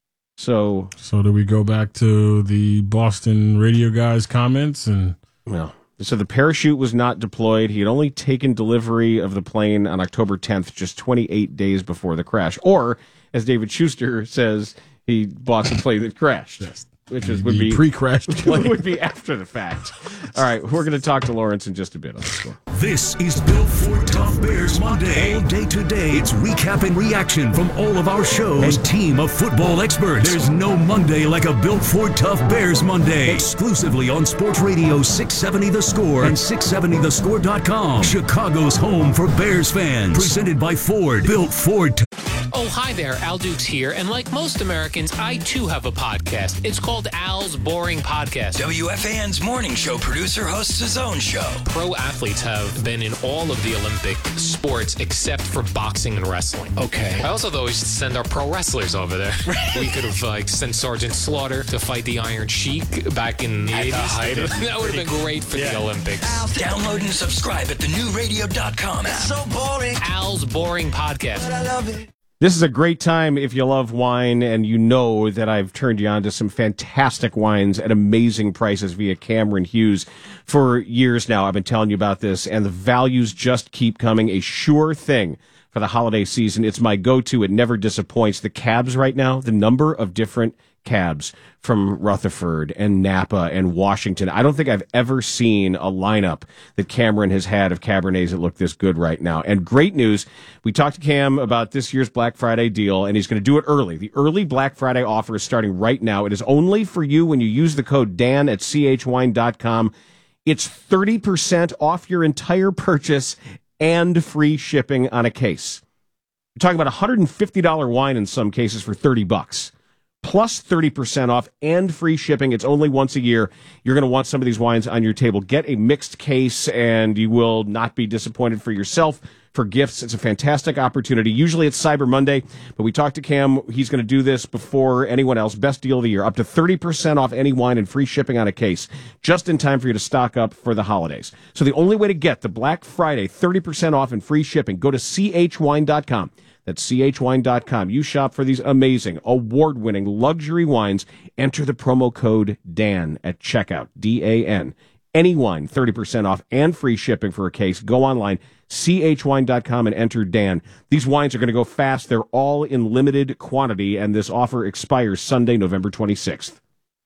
So, so do we go back to the Boston radio guy's comments? And well, so the parachute was not deployed. He had only taken delivery of the plane on October tenth, just twenty-eight days before the crash. Or, as David Schuster says, he bought the plane that crashed. Which is would be pre-crashed plane. Would be after the fact. All right, we're going to talk to Lawrence in just a bit on the score. This is Built for Tough Bears Monday. All day today, it's recap and reaction from all of our shows and team of football experts. There's no Monday like a Built for Tough Bears Monday. Exclusively on Sports Radio six seventy The Score and six seventy the score dot com. Chicago's home for Bears fans. Presented by Ford. Built Ford. Oh, hi there. Al Dukes here. And like most Americans, I too have a podcast. It's called Al's Boring Podcast. W F A N's morning show producer hosts his own show. Pro athletes have been in all of the Olympic sports except for boxing and wrestling. Okay. I also, though, we should send our pro wrestlers over there. We could have like sent Sergeant Slaughter to fight the Iron Sheik back in the At eighties. the height of That would have been great for yeah. the Olympics. Download and subscribe at the new radio dot com app. It's so boring. Al's Boring Podcast. But I love it. This is a great time if you love wine and you know that I've turned you on to some fantastic wines at amazing prices via Cameron Hughes. For years now, I've been telling you about this, and the values just keep coming. A sure thing for the holiday season. It's my go-to. It never disappoints. The cabs right now, the number of different cabs from Rutherford and Napa and Washington. I don't think I've ever seen a lineup that Cameron has had of Cabernets that look this good right now. And great news, we talked to Cam about this year's Black Friday deal, and he's going to do it early. The early Black Friday offer is starting right now. It is only for you when you use the code Dan at C H wine dot com. It's thirty percent off your entire purchase and free shipping on a case. You're talking about a one hundred fifty dollars wine in some cases for thirty bucks. Plus thirty percent off and free shipping. It's only once a year. You're going to want some of these wines on your table. Get a mixed case, and you will not be disappointed for yourself, for gifts. It's a fantastic opportunity. Usually it's Cyber Monday, but we talked to Cam. He's going to do this before anyone else. Best deal of the year. Up to thirty percent off any wine and free shipping on a case. Just in time for you to stock up for the holidays. So the only way to get the Black Friday thirty percent off and free shipping, go to C H wine dot com. That's C H wine dot com. You shop for these amazing, award-winning luxury wines. Enter the promo code DAN at checkout, D A N. Any wine, thirty percent off and free shipping for a case. Go online, C H wine dot com, and enter Dan. These wines are going to go fast. They're all in limited quantity, and this offer expires Sunday, November twenty-sixth.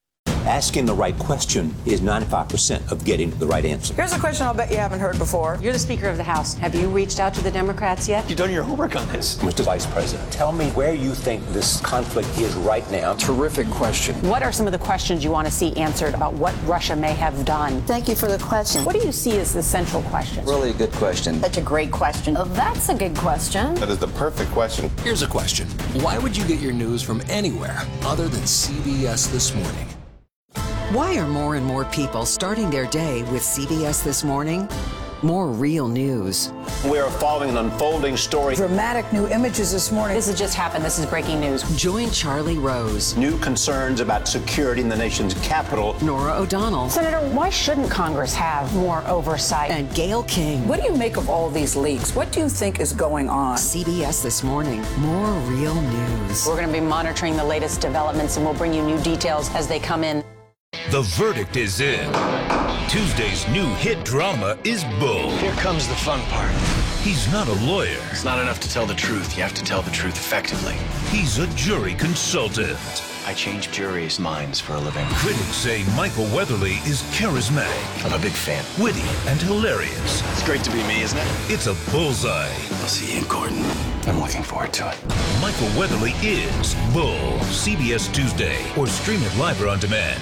Asking the right question is ninety-five percent of getting the right answer. Here's a question I'll bet you haven't heard before. You're the Speaker of the House. Have you reached out to the Democrats yet? You've done your homework on this. Mister Vice President, tell me where you think this conflict is right now. Terrific question. What are some of the questions you want to see answered about what Russia may have done? Thank you for the question. What do you see as the central question? Really a good question. That's a great question. Oh, that's a good question. That is the perfect question. Here's a question. Why would you get your news from anywhere other than C B S This Morning? Why are more and more people starting their day with C B S This Morning? More real news. We are following an unfolding story. Dramatic new images this morning. This has just happened. This is breaking news. Join Charlie Rose. New concerns about security in the nation's capital. Nora O'Donnell. Senator, why shouldn't Congress have more oversight? And Gayle King. What do you make of all these leaks? What do you think is going on? C B S This Morning. More real news. We're going to be monitoring the latest developments, and we'll bring you new details as they come in. The verdict is in. Tuesday's new hit drama is Bull. Here comes the fun part. He's not a lawyer. It's not enough to tell the truth. You have to tell the truth effectively. He's a jury consultant. I change juries' minds for a living. Critics say Michael Weatherly is charismatic. I'm a big fan. Witty and hilarious. It's great to be me, isn't it? It's a bullseye. I'll see you in court. I'm looking forward to it. Michael Weatherly is Bull. C B S Tuesday, or stream it live or on demand.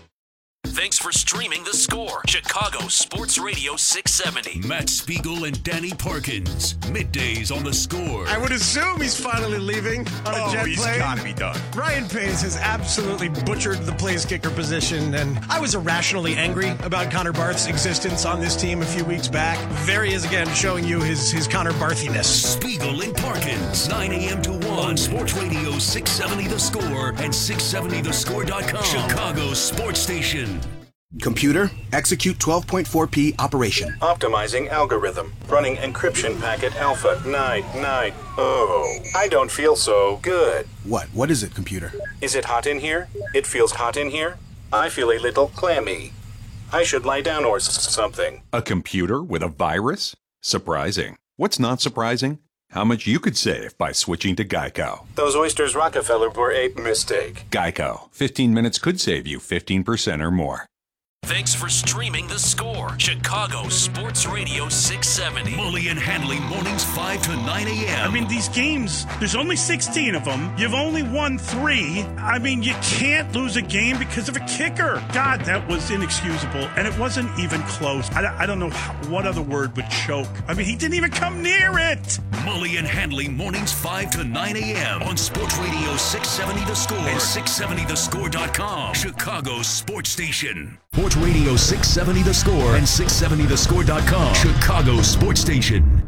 Thanks for streaming The Score, Chicago Sports Radio six seventy. Matt Spiegel and Danny Parkins, middays on The Score. I would assume he's finally leaving on a oh, jet he's plane. got to be done. Ryan Pace has absolutely butchered the place kicker position, and I was irrationally angry about Connor Barth's existence on this team a few weeks back. There he is again, showing you his, his Connor Barthiness. Spiegel and Parkins, nine a.m. to one, Sports Radio six seventy The Score and six seventy the score dot com, Chicago's sports station. Computer, execute twelve point four P operation. Optimizing algorithm. Running encryption packet alpha. Night, night. Oh, I don't feel so good. What? What is it, computer? Is it hot in here? It feels hot in here? I feel a little clammy. I should lie down or s- something. A computer with a virus? Surprising. What's not surprising? How much you could save by switching to Geico. Those oysters Rockefeller were a mistake. Geico. fifteen minutes could save you fifteen percent or more. Thanks for streaming The Score, Chicago Sports Radio six seventy. Mully and Hanley mornings five to nine a.m. I mean, these games, there's only sixteen of them. You've only won three. I mean, you can't lose a game because of a kicker. God, that was inexcusable. And it wasn't even close. I, I don't know how, what other word would choke. I mean, he didn't even come near it. Mully and Hanley mornings five to nine a.m. on Sports Radio six seventy The Score and six seventy the score dot com, Chicago's sports station. Sports Radio six seventy The Score and six seventy the score dot com, Chicago's sports station.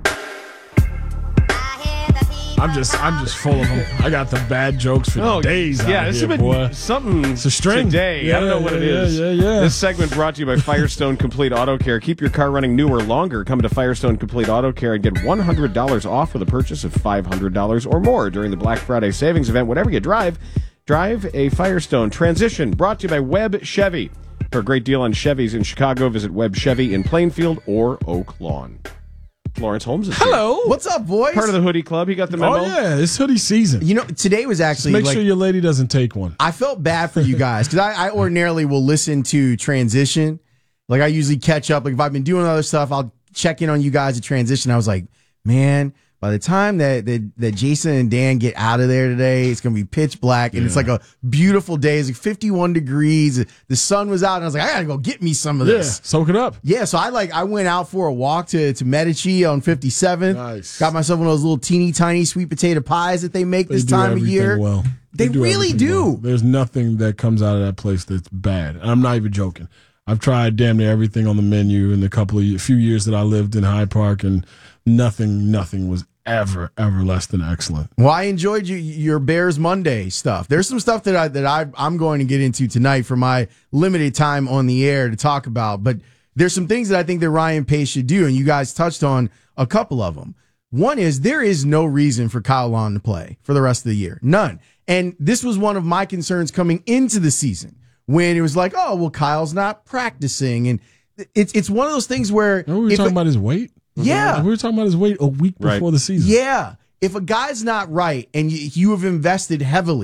I'm just, I'm just full of them. I got the bad jokes for Oh, days. yeah, out this here, has been boy. something It's a string. today. Yeah, I don't know what yeah, it is. Yeah, yeah, yeah. This segment brought to you by Firestone Complete Auto Care. Keep your car running newer longer. Come to Firestone Complete Auto Care and get one hundred dollars off for the purchase of five hundred dollars or more during the Black Friday savings event. Whatever you drive, drive a Firestone. Transition brought to you by Webb Chevy. For a great deal on Chevys in Chicago, visit Webb Chevy in Plainfield or Oak Lawn. Lawrence Holmes is Hello. here. What's up, boys? Part of the hoodie club. He got the memo. Oh, yeah, it's hoodie season. You know, today was actually Just make like, sure your lady doesn't take one. I felt bad for you guys because I, I ordinarily will listen to Transition. Like, I usually catch up. Like, if I've been doing other stuff, I'll check in on you guys at Transition. I was like, man, by the time that, that that Jason and Dan get out of there today, it's going to be pitch black, and Yeah. it's like a beautiful day. It's like fifty-one degrees. The sun was out, and I was like, I got to go get me some of Yeah, this. soak it up. Yeah, so I like I went out for a walk to to Medici on fifty-seventh. Nice. Got myself one of those little teeny tiny sweet potato pies that they make They this do time of everything year. well. They, do really everything do. well. There's nothing that comes out of that place that's bad. And I'm not even joking. I've tried damn near everything on the menu in the couple of few years that I lived in Hyde Park, and nothing, nothing was ever, ever less than excellent. Well, I enjoyed you, your Bears Monday stuff. There's some stuff that I that I I'm going to get into tonight for my limited time on the air to talk about. But there's some things that I think that Ryan Pace should do, and you guys touched on a couple of them. One is there is no reason for Kyle Long to play for the rest of the year. None. And this was one of my concerns coming into the season when it was like, oh, well, Kyle's not practicing. And it's it's one of those things where Remember we were if talking a- about his weight? Yeah. We were talking about his weight a week Right. before the season. Yeah. If a guy's not right and you, you have invested heavily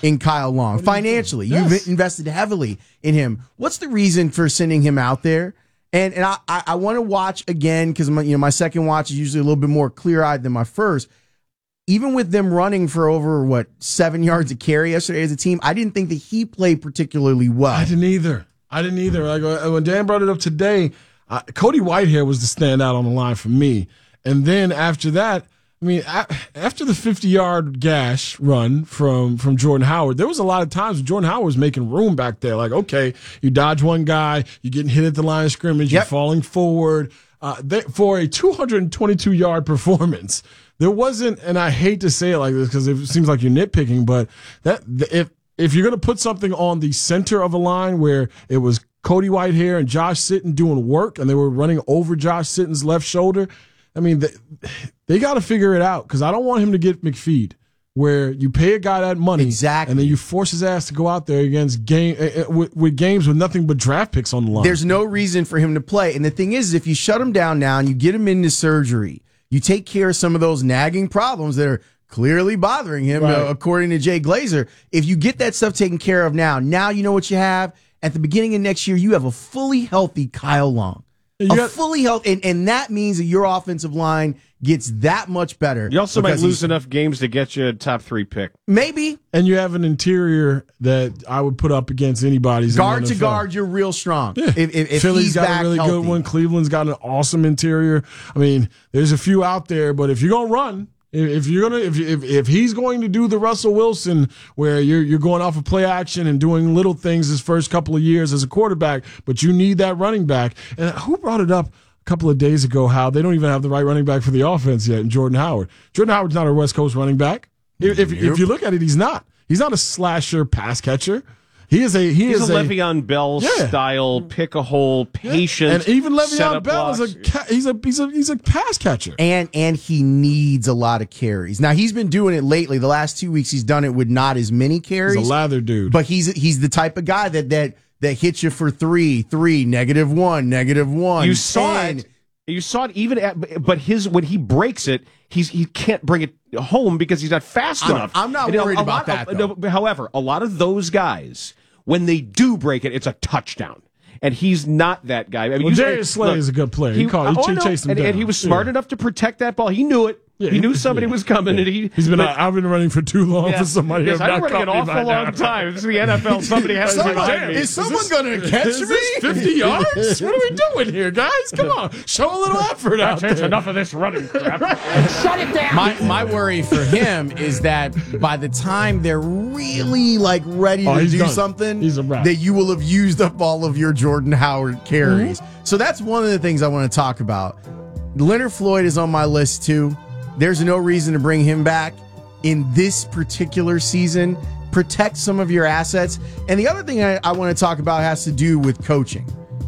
in Kyle Long financially. Yes. You've invested heavily in him. What's the reason for sending him out there? And and I I, I want to watch again because my you know my second watch is usually a little bit more clear eyed than my first. Even with them running for over what seven yards a carry yesterday as a team, I didn't think that he played particularly well. I didn't either. I didn't either. Like uh, when Dan brought it up today, uh, Cody Whitehair was the standout on the line for me. And then after that, I mean, after the fifty-yard gash run from, from Jordan Howard, there was a lot of times when Jordan Howard was making room back there. Like, okay, you dodge one guy, you're getting hit at the line of scrimmage, yep. You're falling forward. Uh, they, for a two hundred twenty-two-yard performance, there wasn't, and I hate to say it like this because it seems like you're nitpicking, but that if if you're going to put something on the center of a line where it was Cody Whitehair and Josh Sitton doing work and they were running over Josh Sitton's left shoulder, I mean, they, they got to figure it out because I don't want him to get McFeed where you pay a guy that money exactly. and then you force his ass to go out there against game uh, with, with games with nothing but draft picks on the line. There's no reason for him to play. And the thing is, if you shut him down now and you get him into surgery, you take care of some of those nagging problems that are clearly bothering him, right. uh, according to Jay Glazer. If you get that stuff taken care of now, now you know what you have. At the beginning of next year, you have a fully healthy Kyle Long. You a got, fully healthy, and, and that means that your offensive line gets that much better. You also might lose enough games to get you a top three pick. Maybe. And you have an interior that I would put up against anybody's. Guard to guard, you're real strong. Yeah. If, if, if Philly's he's got back a really healthy. good one. Cleveland's got an awesome interior. I mean, there's a few out there, but if you're gonna run, if you're gonna, if if if he's going to do the Russell Wilson where you're you're going off of play action and doing little things his first couple of years as a quarterback, but you need that running back. And who brought it up a couple of days ago how they don't even have the right running back for the offense yet in Jordan Howard. Jordan Howard's not a West Coast running back. If, if, if you look at it, he's not. He's not a slasher pass catcher. He is a he he's is a a Le'Veon Bell yeah. style pick a hole patient. Yeah. And even Le'Veon Bell blocks. is a ca- he's a he's a he's a pass catcher. And and he needs a lot of carries. Now he's been doing it lately. The last two weeks he's done it with not as many carries. He's a lather dude. But he's he's the type of guy that that that hits you for three, three, negative one, negative one. You saw ten. it. You saw it even at, but his when he breaks it, he's he can't bring it home because he's not fast I'm, enough. I'm not And worried a, a about lot that. Of, no, however, a lot of those guys, when they do break it, it's a touchdown. And he's not that guy. I mean, well, you Darius say, Slay look, is a good player. He, he, called, he oh, no, chased him and, down. and he was smart yeah. enough to protect that ball. He knew it. Yeah, he knew somebody yeah. was coming, yeah. and he. He's been. But, I've been running for too long yeah. for somebody. Yes, who I've been running an caught me awful by long now. time. This is the N F L. Somebody has to remind me. Is someone going to catch is me? This fifty yards? What are we doing here, guys? Come on, show a little effort out there. Enough of this running crap. Shut it down. My my worry for him is that by the time they're really like ready Oh, to he's do done. something, He's a wrap. that you will have used up all of your Jordan Howard carries. Mm-hmm. So that's one of the things I want to talk about. Leonard Floyd is on my list too. There's no reason to bring him back in this particular season. Protect some of your assets. And the other thing I, I want to talk about has to do with coaching.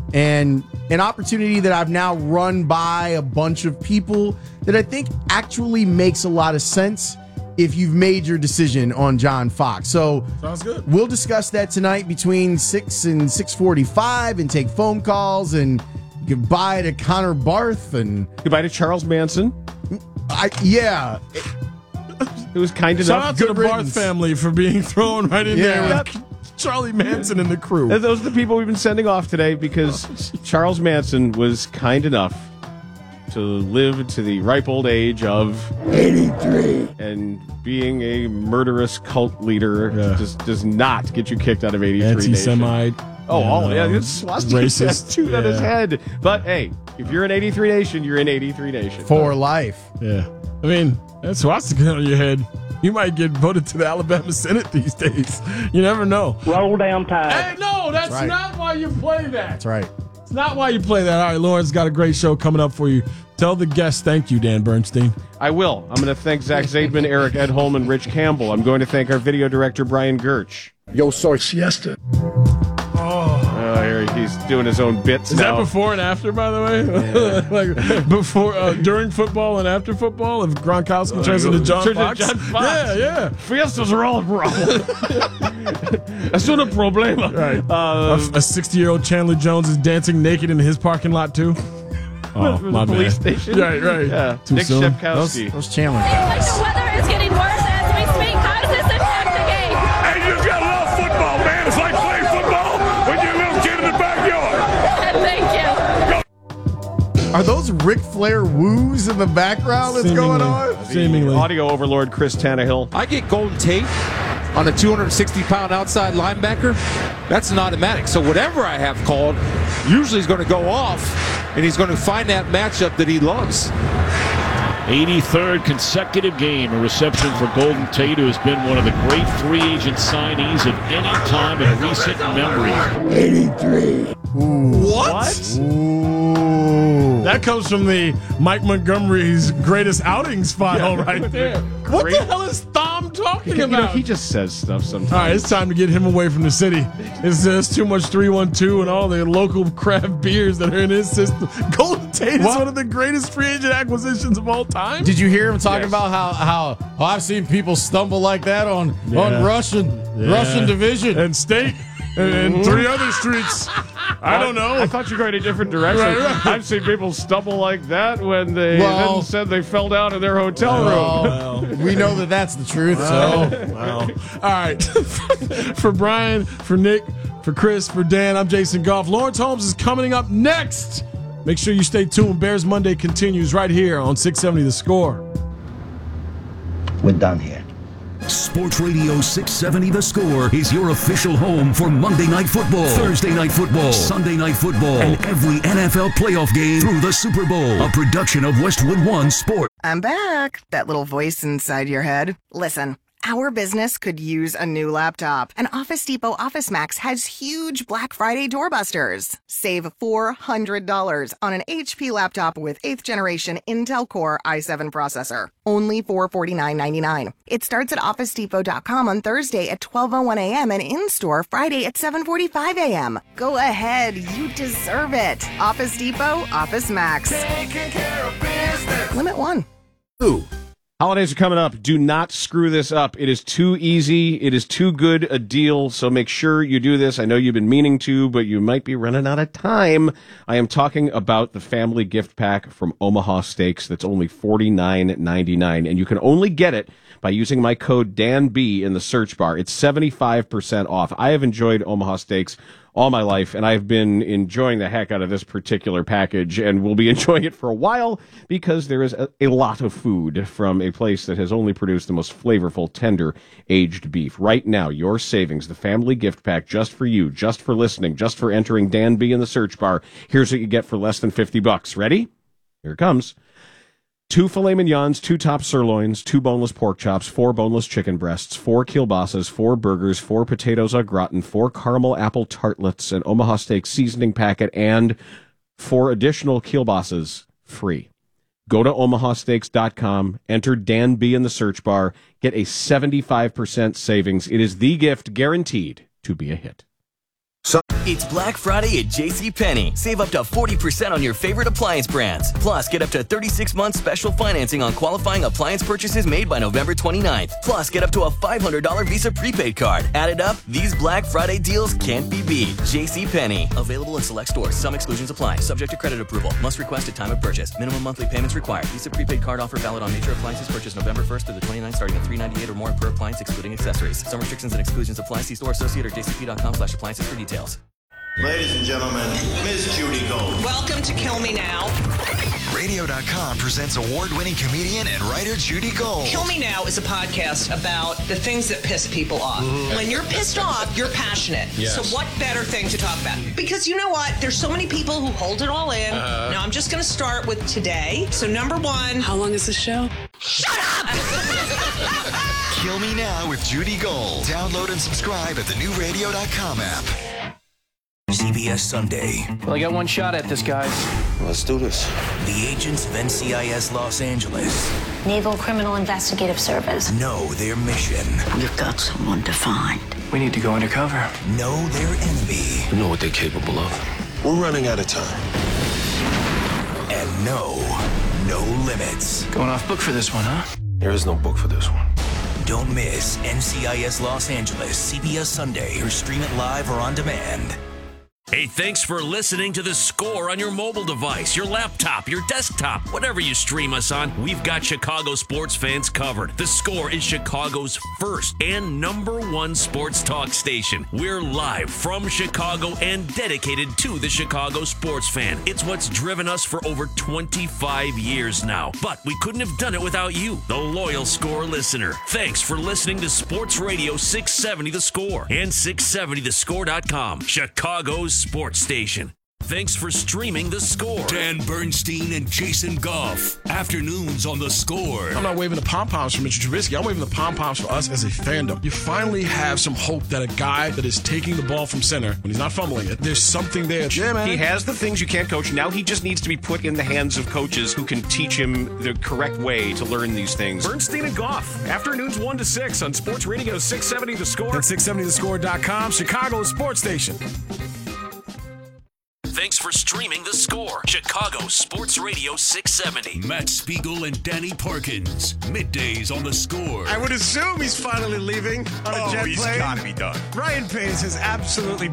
And an opportunity that I've now run by a bunch of people that I think actually makes a lot of sense if you've made your decision on John Fox. So sounds good. We'll discuss that tonight between six and six forty-five and take phone calls and goodbye to Connor Barth and goodbye to Charles Manson. I, yeah. It was kind enough. Shout out to Good the Barth riddance. family for being thrown right in Yeah. there with Charlie Manson and the crew. And those are the people we've been sending off today because Charles Manson was kind enough to live to the ripe old age of eighty-three. And being a murderous cult leader Yeah. just does not get you kicked out of eighty-three Anti-Semite. Nation. Oh, all yeah, it's swastika racist. tattooed on his Yeah. head. But hey, if you're in eighty-three Nation, you're in eighty-three Nation. For life. Yeah. I mean, that's swastika on your head. You might get voted to the Alabama Senate these days. You never know. Roll down tide. Hey, no, that's, That's right. not why you play that. That's right. It's not why you play that. All right, Lawrence got a great show coming up for you. Tell the guests thank you, Dan Bernstein. I will. I'm going to thank Zach Zaidman, Eric Edholm, and Rich Campbell. I'm going to thank our video director, Brian Gertch. Yo soy siesta. Oh, Oh, here he's doing his own bits is now. that before and after, by the way? like before, uh, during football and after football, if Gronkowski turns into John Turns into Fox? John Fox. Yeah, yeah. Fiestas are all wrong. That's not a problema. Right. Uh, a sixty-year-old Chandler Jones is dancing naked in his parking lot too. Oh, the my police bad. station. Right, right. Yeah. Too Nick soon. Shepkowski. Those, those Chandler Like guys. the weather is getting worse as we speak. How does this impact the game? And you Are those Ric Flair woos in the background that's going on? Seemingly. Audio overlord Chris Tannehill. I get Golden Tate on a two hundred sixty pound outside linebacker. That's an automatic. So whatever I have called, usually is going to go off, and he's going to find that matchup that he loves. eighty-third consecutive game, a reception for Golden Tate, who has been one of the great free agent signees of any time in recent memory. eighty-three. What? Ooh. That comes from the Mike Montgomery's greatest outings file Yeah, right there. What great. the hell is Thom talking You know, about? he just says stuff sometimes. All right, it's time to get him away from the city. It's just too much three one two and all the local craft beers that are in his system. Golden Tate is What? one of the greatest free agent acquisitions of all time. Did you hear him talking Yes. about how how oh, I've seen people stumble like that on Yeah. on Russian Yeah. Russian division and state and, and three other streets. I don't know. I thought you were going a different direction. Right, right. I've seen people stumble like that when they Well- then said they fell down in their hotel room. Well, we know that that's the truth. So Well, all right. For Brian, for Nick, for Chris, for Dan, I'm Jason Goff. Lawrence Holmes is coming up next. Make sure you stay tuned. Bears Monday continues right here on six seventy The Score. We're done here. Sports Radio six seventy The Score is your official home for Monday Night Football, Thursday Night Football, Sunday Night Football, and every N F L playoff game through the Super Bowl. A production of Westwood One Sport. I'm back. That little voice inside your head. Listen, our business could use a new laptop, and Office Depot Office Max has huge Black Friday doorbusters. Save four hundred dollars on an H P laptop with eighth generation Intel Core i seven processor. Only four hundred forty-nine ninety-nine. It starts at office depot dot com on Thursday at twelve oh one a.m. and in-store Friday at seven forty-five a.m. Go ahead, you deserve it. Office Depot Office Max. Taking care of business. Limit one. Ooh. Holidays are coming up. Do not screw this up. It is too easy. It is too good a deal. So make sure you do this. I know you've been meaning to, but you might be running out of time. I am talking about the family gift pack from Omaha Steaks that's only forty-nine ninety-nine, and you can only get it by using my code DANB in the search bar. It's seventy-five percent off. I have enjoyed Omaha Steaks all my life, and I've been enjoying the heck out of this particular package, and will be enjoying it for a while because there is a, a lot of food from a place that has only produced the most flavorful, tender, aged beef. Right now, your savings, the family gift pack, just for you, just for listening, just for entering Dan B in the search bar. Here's what you get for less than fifty bucks. Ready? Here it comes. Two filet mignons, two top sirloins, two boneless pork chops, four boneless chicken breasts, four kielbasa's, four burgers, four potatoes au gratin, four caramel apple tartlets, an Omaha Steak seasoning packet, and four additional kielbasa's free. Go to omaha steaks dot com, enter Dan B in the search bar, get a seventy-five percent savings. It is the gift guaranteed to be a hit. It's Black Friday at JCPenney. Save up to forty percent on your favorite appliance brands. Plus, get up to thirty-six months special financing on qualifying appliance purchases made by November twenty-ninth. Plus, get up to a five hundred dollars Visa prepaid card. Added up, these Black Friday deals can't be beat. JCPenney. Available in select stores. Some exclusions apply. Subject to credit approval. Must request at time of purchase. Minimum monthly payments required. Visa prepaid card offer valid on major appliances purchased November first through the twenty-ninth, starting at three ninety-eight or more per appliance, excluding accessories. Some restrictions and exclusions apply. See store associate or jcp dot com slash appliances for details. Ladies and gentlemen, Miz Judy Gold. Welcome to Kill Me Now. radio dot com presents award-winning comedian and writer Judy Gold. Kill Me Now is a podcast about the things that piss people off. Mm-hmm. When you're pissed off, you're passionate. Yes. So what better thing to talk about? Because you know what? There's so many people who hold it all in. Uh-huh. Now I'm just going to start with today. So number one. How long is the show? Shut up! Kill Me Now with Judy Gold. Download and subscribe at the new radio dot com app. C B S Sunday. Well, I got one shot at this, guys. Let's do this. The agents of N C I S Los Angeles Naval Criminal Investigative Service. know their mission. You've got someone to find. We need to go undercover. Know their enemy. We know what they're capable of. We're running out of time. And know no limits. Going off book for this one, huh? There is no book for this one. Don't miss N C I S Los Angeles, C B S Sunday, or stream it live or on demand. Hey, thanks for listening to The Score on your mobile device, your laptop, your desktop, whatever you stream us on. We've got Chicago sports fans covered. The Score is Chicago's first and number one sports talk station. We're live from Chicago and dedicated to the Chicago sports fan. It's what's driven us for over twenty-five years now. But we couldn't have done it without you, the loyal Score listener. Thanks for listening to Sports Radio six seventy The Score and six seventy the score dot com, Chicago's sports station. Thanks for streaming The Score. Dan Bernstein and Jason Goff. Afternoons on The Score. I'm not waving the pom-poms for Mister Trubisky. I'm waving the pom-poms for us as a fandom. You finally have some hope that a guy that is taking the ball from center, when he's not fumbling it, there's something there. Yeah, man. He has the things you can't coach. Now he just needs to be put in the hands of coaches who can teach him the correct way to learn these things. Bernstein and Goff. Afternoons one to six on Sports Radio six seventy The Score. And six seventy the score dot com, Chicago's sports station. Thanks for streaming The Score, Chicago Sports Radio six seventy. Matt Spiegel and Danny Parkins. Middays on The Score. I would assume he's finally leaving on a Oh, jet he's plane. gotta be done. Ryan Pace has absolutely